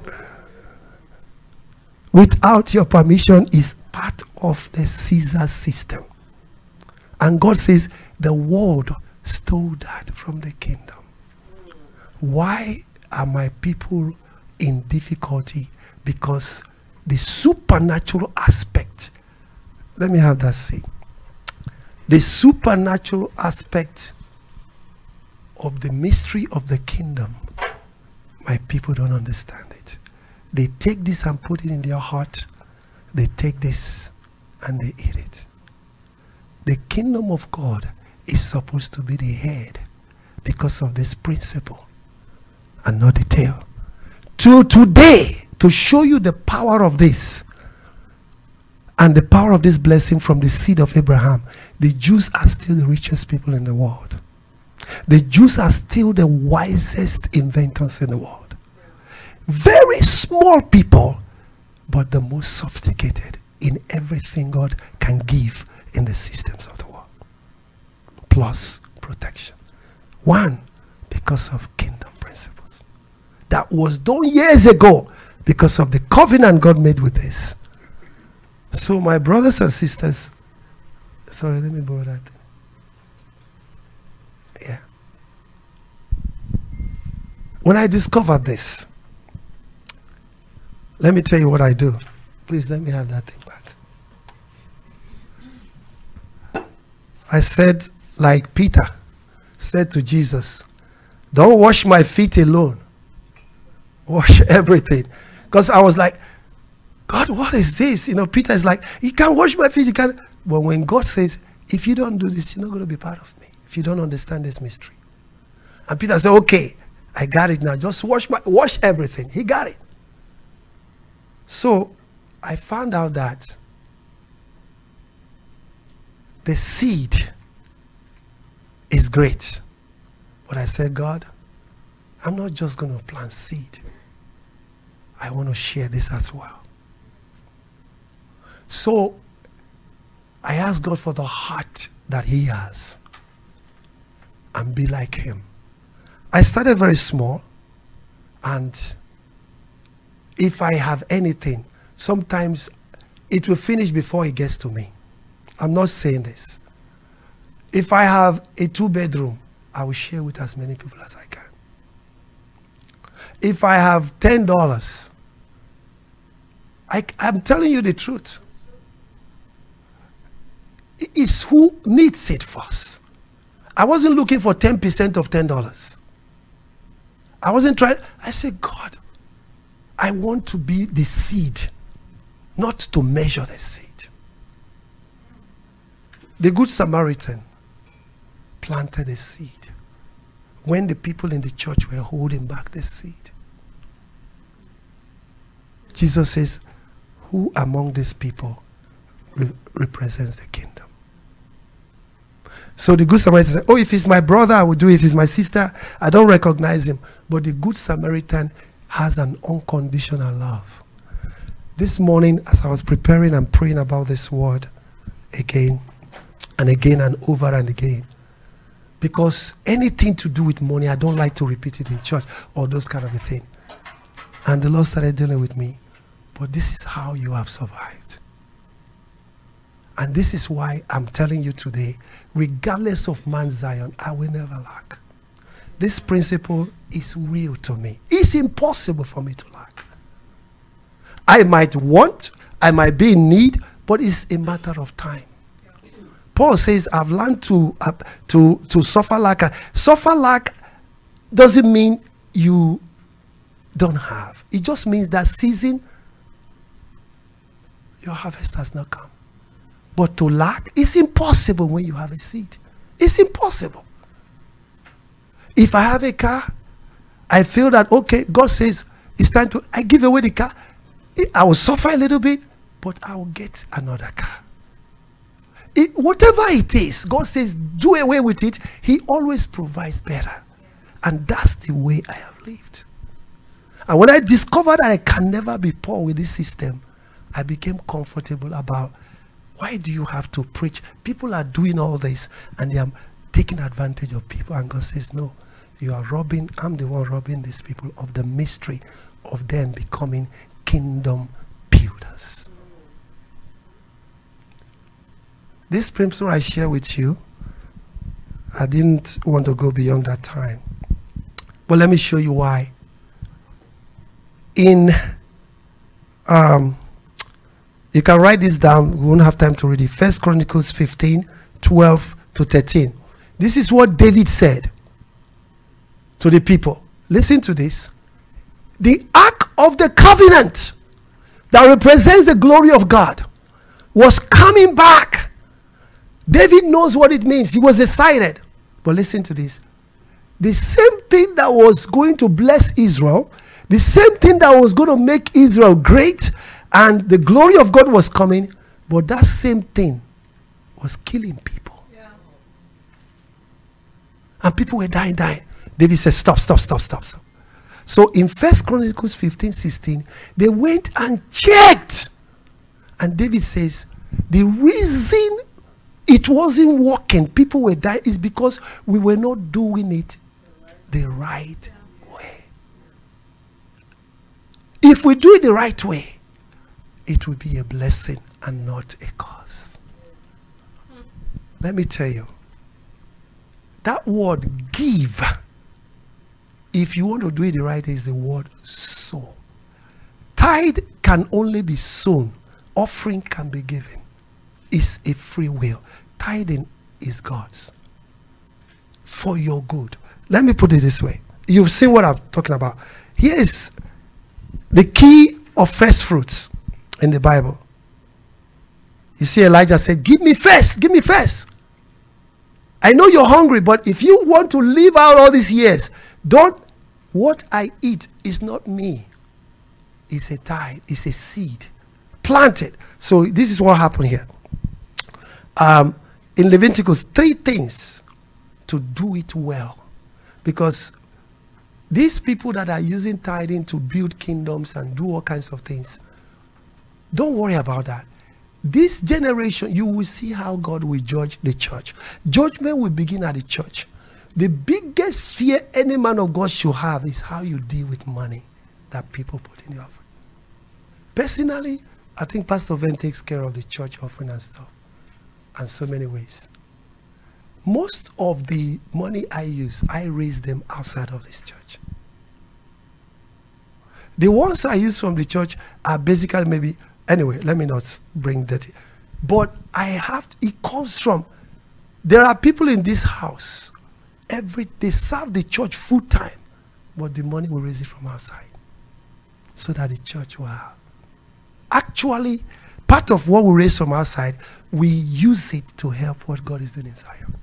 Without your permission is part of the Caesar system. And God says, the world stole that from the kingdom. Why are my people in difficulty? Because the supernatural aspect, let me have that say. The supernatural aspect of the mystery of the kingdom, my people don't understand it. They take this and put it in their heart. They take this and they eat it. The kingdom of God is supposed to be the head because of this principle and not the tail. Today, to show you the power of this and the power of this blessing from the seed of Abraham, the Jews are still the richest people in the world. The Jews are still the wisest inventors in the world. Very small people, but the most sophisticated in everything God can give in the systems of the world. Plus protection. One, because of kingdom principles. That was done years ago because of the covenant God made with this. So my brothers and sisters, sorry, let me borrow that thing. Yeah. When I discovered this, let me tell you what I do. Please let me have that thing back. I said, like Peter said to Jesus, don't wash my feet alone. Wash everything. Because I was like, God, what is this? You know, Peter is like, you can't wash my feet. You can't. But when God says, if you don't do this, you're not going to be part of me. If you don't understand this mystery. And Peter said, okay, I got it now. Just wash everything. He got it. So I found out that the seed is great. But I said, God, I'm not just going to plant seed. I want to share this as well. So I asked God for the heart that he has and be like him. I started very small, and if I have anything, sometimes it will finish before it gets to me. I'm not saying this. If I have a 2-bedroom, I will share with as many people as I can. If I have $10, I'm telling you the truth. It's who needs it first. I wasn't looking for 10% of $10. I wasn't trying. I said, God, I want to be the seed, not to measure the seed. The Good Samaritan planted a seed when the people in the church were holding back the seed. Jesus says, who among these people represents the kingdom? So the Good Samaritan said, oh, if it's my brother, I will do it. If it's my sister, I don't recognize him. But the Good Samaritan has an unconditional love. This morning, as I was preparing and praying about this word again and again and over and again, because anything to do with money, I don't like to repeat it in church or those kind of a thing. And the Lord started dealing with me. But this is how you have survived. And this is why I'm telling you today, regardless of Mount Zion, I will never lack. This principle is real to me. It's impossible for me to lack. I might want, I might be in need, but it's a matter of time. Paul says, I've learned to suffer lack. Suffer lack doesn't mean you don't have. It just means that season, your harvest has not come. But to lack is impossible when you have a seed. It's impossible. If I have a car, I feel that, okay, God says, it's time to, I give away the car. I will suffer a little bit, but I will get another car. Whatever it is, God says, do away with it. He always provides better. And that's the way I have lived. And when I discovered that I can never be poor with this system, I became comfortable about, why do you have to preach? People are doing all this and they are taking advantage of people. And God says, no, you are robbing, I'm the one robbing these people of the mystery of them becoming kingdom builders. This principle I share with you, I didn't want to go beyond that time. But let me show you why. You can write this down. We won't have time to read it. 1 Chronicles 15, 12 to 13. This is what David said to the people. Listen to this. The Ark of the Covenant that represents the glory of God was coming back. David knows what it means. He was excited. But listen to this. The same thing that was going to bless Israel, the same thing that was going to make Israel great, and the glory of God was coming, but that same thing was killing people. Yeah. And people were dying. David said, stop. So in 1 Chronicles 15, 16, they went and checked. And David says, the reason it wasn't working. People were dying. It's because we were not doing it the right way. If we do it the right way, it will be a blessing and not a curse. Let me tell you, that word give, if you want to do it the right way, is the word sow. Tithe can only be sown. Offering can be given. It's a free will. Tithing is God's for your good. Let me put it this way. You've seen what I'm talking about. Here is the key of first fruits in the Bible. You see, Elijah said, give me first, give me first. I know you're hungry, but if you want to live out all these years, what I eat is not me. It's a tithe, it's a seed. Plant it. So this is what happened here. In Leviticus, 3 things to do it well. Because these people that are using tithing to build kingdoms and do all kinds of things, don't worry about that. This generation, you will see how God will judge the church. Judgment will begin at the church. The biggest fear any man of God should have is how you deal with money that people put in the offering. Personally, I think Pastor Venn takes care of the church offering and stuff, and so many ways. Most of the money I use, I raise them outside of this church. The ones I use from the church are basically maybe, anyway, let me not bring dirty. But it comes from, there are people in this house, they serve the church full time, but the money will raise it from outside so that the church will have. Actually, part of what we raise from outside, we use it to help what God is doing in Zion.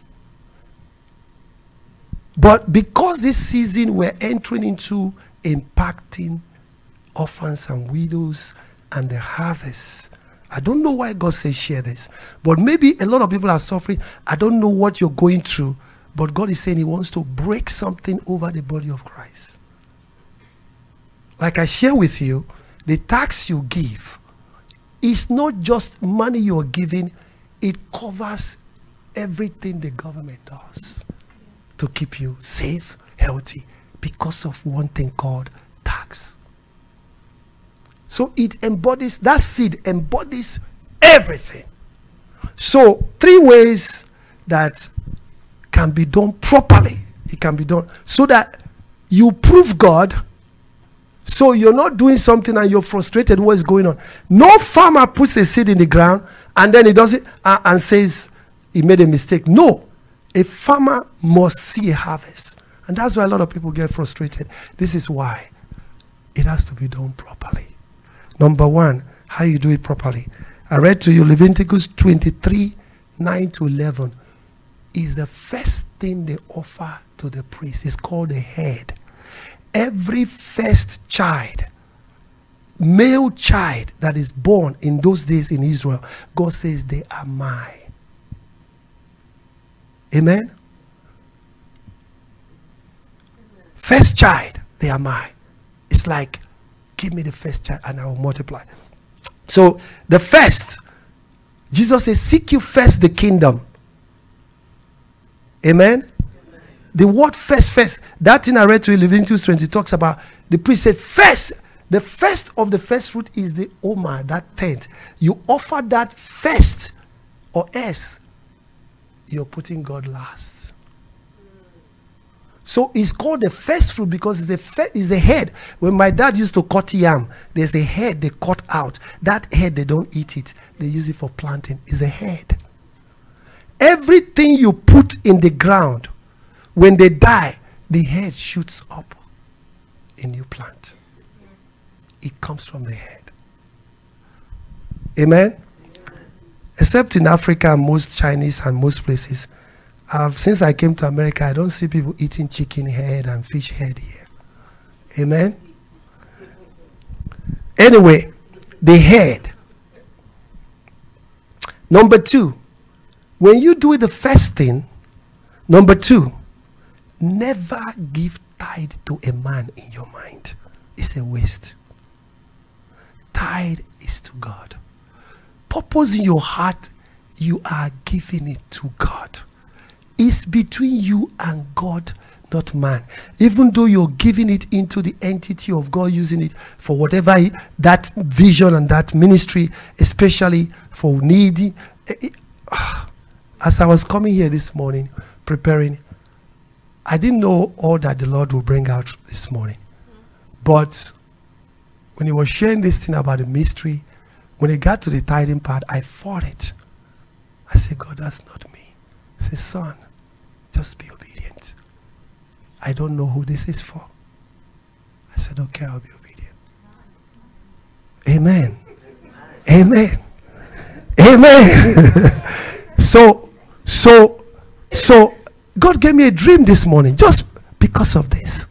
But because this season we're entering into impacting orphans and widows and the harvest, I don't know why God says share this, but maybe a lot of people are suffering. I don't know what you're going through, but God is saying he wants to break something over the body of Christ. Like I share with you, the tax you give is not just money you're giving, it covers everything the government does to keep you safe, healthy, because of one thing called tax. So it embodies, that seed embodies everything. So 3 ways that can be done properly. It can be done so that you prove God. So you're not doing something and you're frustrated what is going on. No farmer puts a seed in the ground and then he does it and says he made a mistake. No. A farmer must see a harvest. And that's why a lot of people get frustrated. This is why it has to be done properly. Number 1, how you do it properly. I read to you Leviticus 23, 9 to 11 is the first thing they offer to the priest. It's called the head. Every first child, male child that is born in those days in Israel, God says they are mine. Amen? First child, they are mine. It's like, give me the first child and I will multiply. So the first, Jesus says, seek you first the kingdom. Amen? The word first, that thing I read to you, Leviticus 20 talks about, the priest said first, the first of the first fruit is the Omer, that tenth. You offer that first, or else you're putting God last. So it's called the first fruit because it's the head. When my dad used to cut yam, there's a head they cut out. That head, they don't eat it. They use it for planting. It's a head. Everything you put in the ground, when they die, the head shoots up a new plant. It comes from the head. Amen? Except in Africa, most Chinese and most places, since I came to America, I don't see people eating chicken head and fish head here. Amen? Anyway, the head. Number 2, when you do the first thing, number 2, never give tithe to a man in your mind. It's a waste. Tithe is to God. Purpose in your heart, you are giving it to God. It's between you and God, not man. Even though you're giving it into the entity of God, using it for whatever that vision and that ministry, especially for needy. As I was coming here this morning, preparing, I didn't know all that the Lord will bring out this morning. But when he was sharing this thing about the mystery, when it got to the tithing part, I fought it. I said, God, that's not me. He said, son, just be obedient. I don't know who this is for. I said, okay, I'll be obedient. Amen. Amen. Amen. So God gave me a dream this morning just because of this.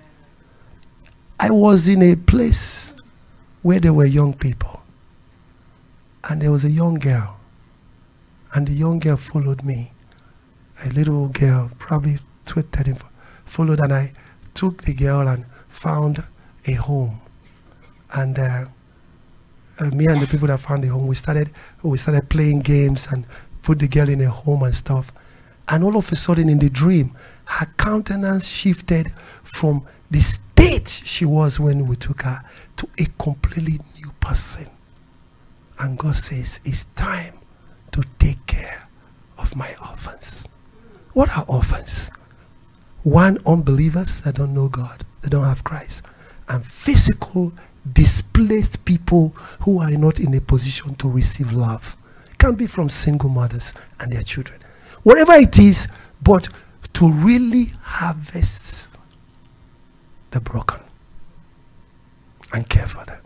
I was in a place where there were young people. And there was a young girl. And the young girl followed me. A little girl, probably 12, 13, followed, and I took the girl and found a home. And me and the people that found the home, we started playing games and put the girl in a home and stuff. And all of a sudden in the dream, her countenance shifted from the state she was when we took her to a completely new person. And God says, it's time to take care of my orphans. What are orphans? One, unbelievers that don't know God, they don't have Christ. And physical, displaced people who are not in a position to receive love. It can be from single mothers and their children. Whatever it is, but to really harvest the broken and care for them.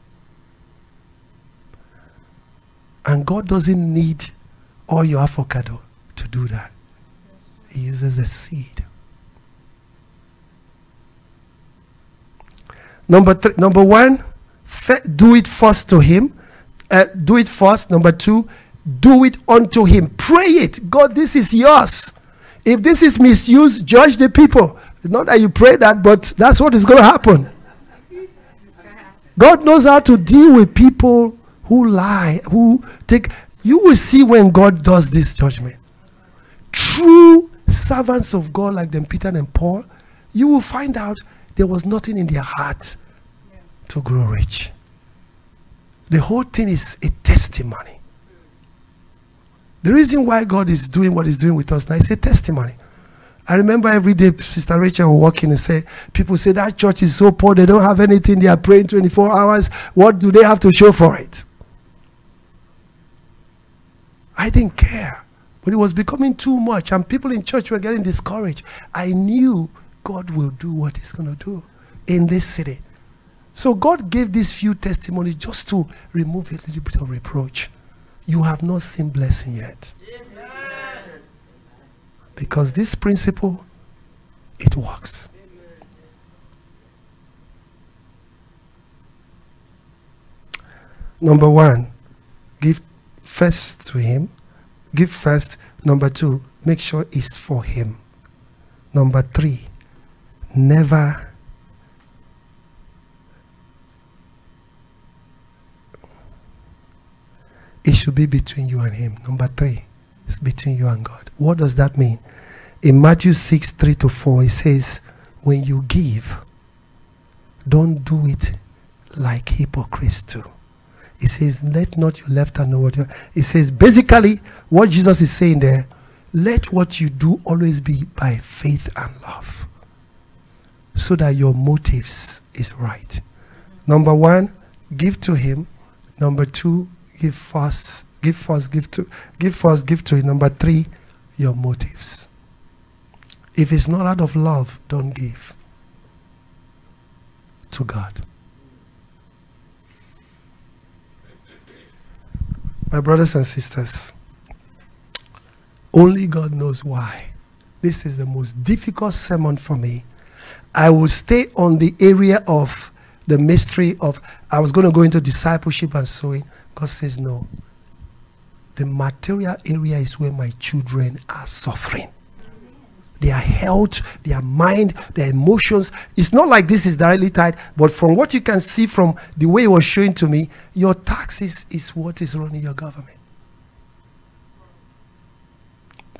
And God doesn't need all your avocado to do that. He uses the seed. Number one, do it first to him. Do it first. Number two, do it unto him. Pray it. God, this is yours. If this is misused, judge the people. Not that you pray that, but that's what is going to happen. God knows how to deal with people who lie, who take. You will see when God does this judgment. True servants of God like them, Peter and Paul, you will find out there was nothing in their heart to grow rich. The whole thing is a testimony. The reason why God is doing what he's doing with us now is a testimony. I remember every day Sister Rachel will walk in and say, people say that church is so poor, they don't have anything, they are praying 24 hours. What do they have to show for it? I didn't care. But it was becoming too much and people in church were getting discouraged. I knew God will do what he's going to do in this city. So God gave these few testimonies just to remove a little bit of reproach. You have not seen blessing yet. Amen. Because this principle, it works. Number one, give first to him. Give first. Number two, make sure it's for him. Number three, never it should be between you and him. Number three, it's between you and God. What does that mean? In Matthew 6, 3-4, it says, when you give, don't do it like hypocrites do. It says, let not your left hand know what you. It says, basically, what Jesus is saying there, let what you do always be by faith and love, so that your motives is right. Number one, give to him. Number two, give first, give to him. Number three, your motives. If it's not out of love, don't give to God. My brothers and sisters, only God knows why. This is the most difficult sermon for me. I will stay on the area of the mystery of, I was going to go into discipleship and sowing. God says no. The material area is where my children are suffering. Their health, their mind, their emotions. It's not like this is directly tied, but from what you can see from the way it was showing to me, your taxes is what is running your government.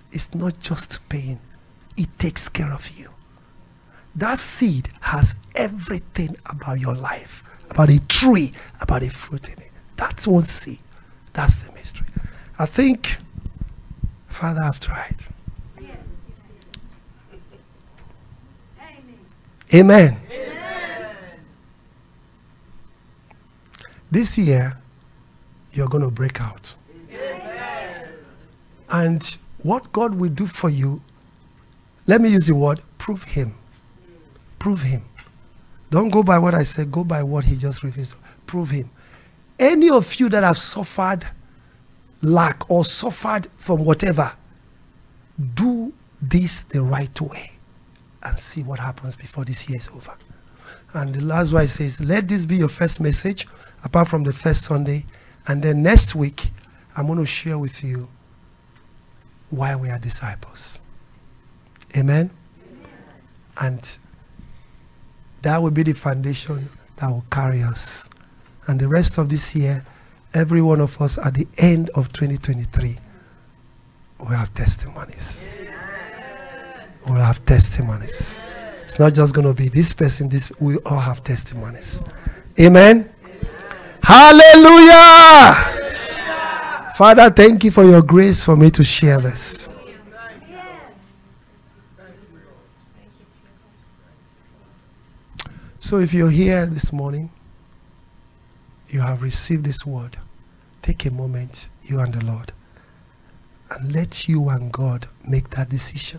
is not just pain, it takes care of you. That seed has everything about your life, about a tree, about a fruit in it. That's one seed. That's the mystery. I think, Father, I've tried. Yes. Amen. Amen. This year, you're going to break out. Yes. And what God will do for you, let me use the word, prove him. Prove him. Don't go by what I said, go by what he just revealed. Prove him. Any of you that have suffered lack or suffered from whatever, do this the right way and see what happens before this year is over. And the last one says, let this be your first message, apart from the first Sunday. And then next week, I'm going to share with you why we are disciples. Amen? And that will be the foundation that will carry us. And the rest of this year, every one of us at the end of 2023 will have testimonies. We'll have testimonies. It's not just going to be this person, we all have testimonies. Amen? Hallelujah! Father, thank you for your grace for me to share this. So if you're here this morning, you have received this word, take a moment, you and the Lord, and let you and God make that decision.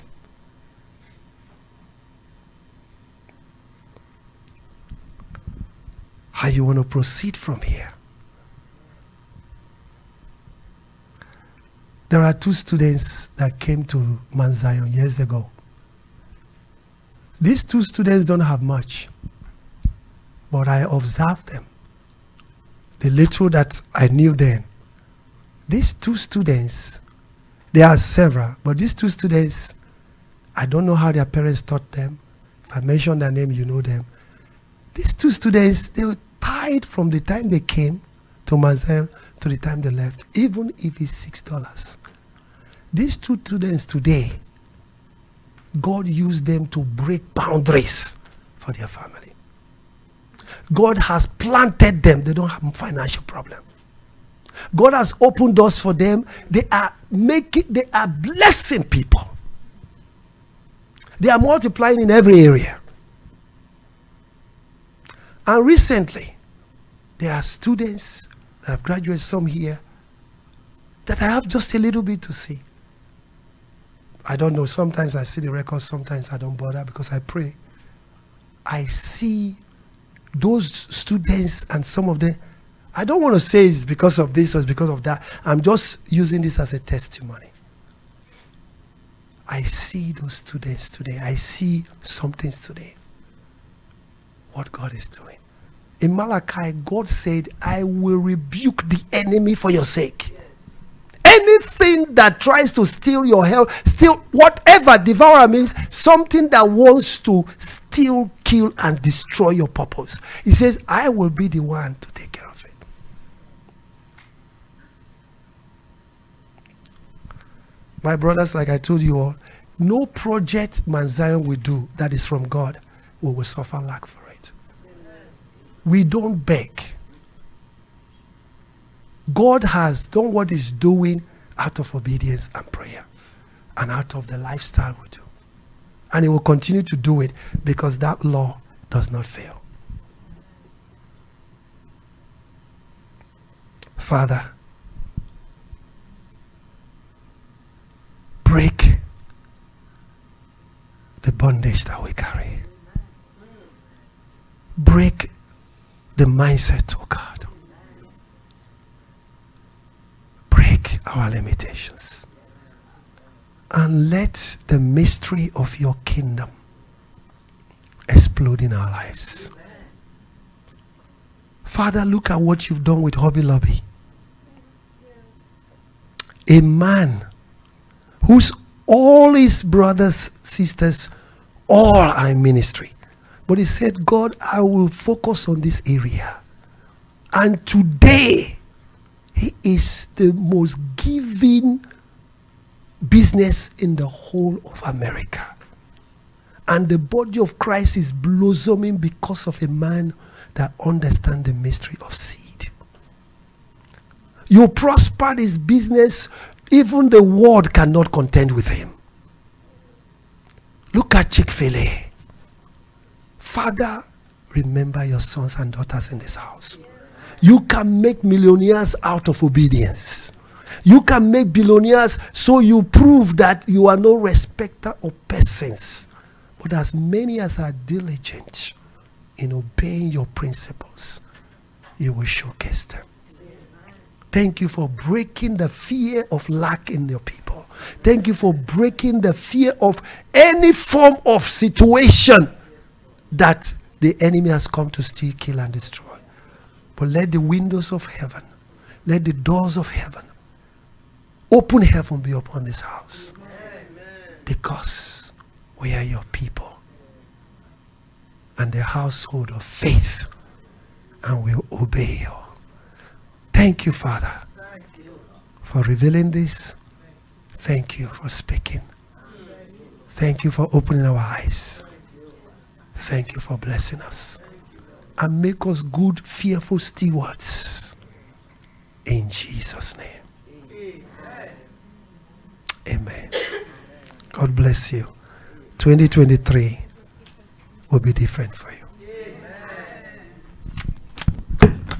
How you want to proceed from here. There are 2 students that came to Mount Zion years ago. These 2 students don't have much, but I observed them. The little that I knew then. These 2 students, there are several, but these 2 students, I don't know how their parents taught them. If I mention their name, you know them. These 2 students, they were tied from the time they came to Mount Zion to the time they left, even if it's $6. These 2 students today, God used them to break boundaries for their family. God has planted them. They don't have a financial problem. God has opened doors for them. They are blessing people. They are multiplying in every area. And recently, there are students that have graduated, some here, that I have just a little bit to see. I don't know, sometimes I see the records, sometimes I don't bother because I pray. I see those students and some of them, I don't want to say it's because of this or it's because of that. I'm just using this as a testimony. I see those students today. I see some things today. What God is doing. In Malachi, God said, I will rebuke the enemy for your sake. Yes. Anything that tries to steal your health, steal whatever, devourer means something that wants to steal, kill, and destroy your purpose. He says, I will be the one to take care of it. My brothers, like I told you all, no project Mount Zion will do that is from God, we will suffer lack for it. We don't beg. God has done what he's doing out of obedience and prayer and out of the lifestyle we do. And he will continue to do it because that law does not fail. Father, break the bondage that we carry. Break the mindset, oh God. Break our limitations. And let the mystery of your kingdom explode in our lives. Father, look at what you've done with Hobby Lobby. A man whose all his brothers, sisters, all are in ministry. But he said, God, I will focus on this area. And today, he is the most giving business in the whole of America. And the body of Christ is blossoming because of a man that understands the mystery of seed. You prospered his business, even the world cannot contend with him. Look at Chick-fil-A. Father, remember your sons and daughters in this house. You can make millionaires out of obedience. You can make billionaires, so you prove that you are no respecter of persons. But as many as are diligent in obeying your principles, you will showcase them. Thank you for breaking the fear of lack in your people. Thank you for breaking the fear of any form of situation that the enemy has come to steal, kill, and destroy. But let the windows of heaven, let the doors of heaven, open heaven be upon this house. Because we are your people and the household of faith, and will obey you. Thank you, Father, for revealing this. Thank you for speaking. Thank you for opening our eyes. Thank you for blessing us. And make us good, fearful stewards. In Jesus' name. Amen. God bless you. 2023 will be different for you.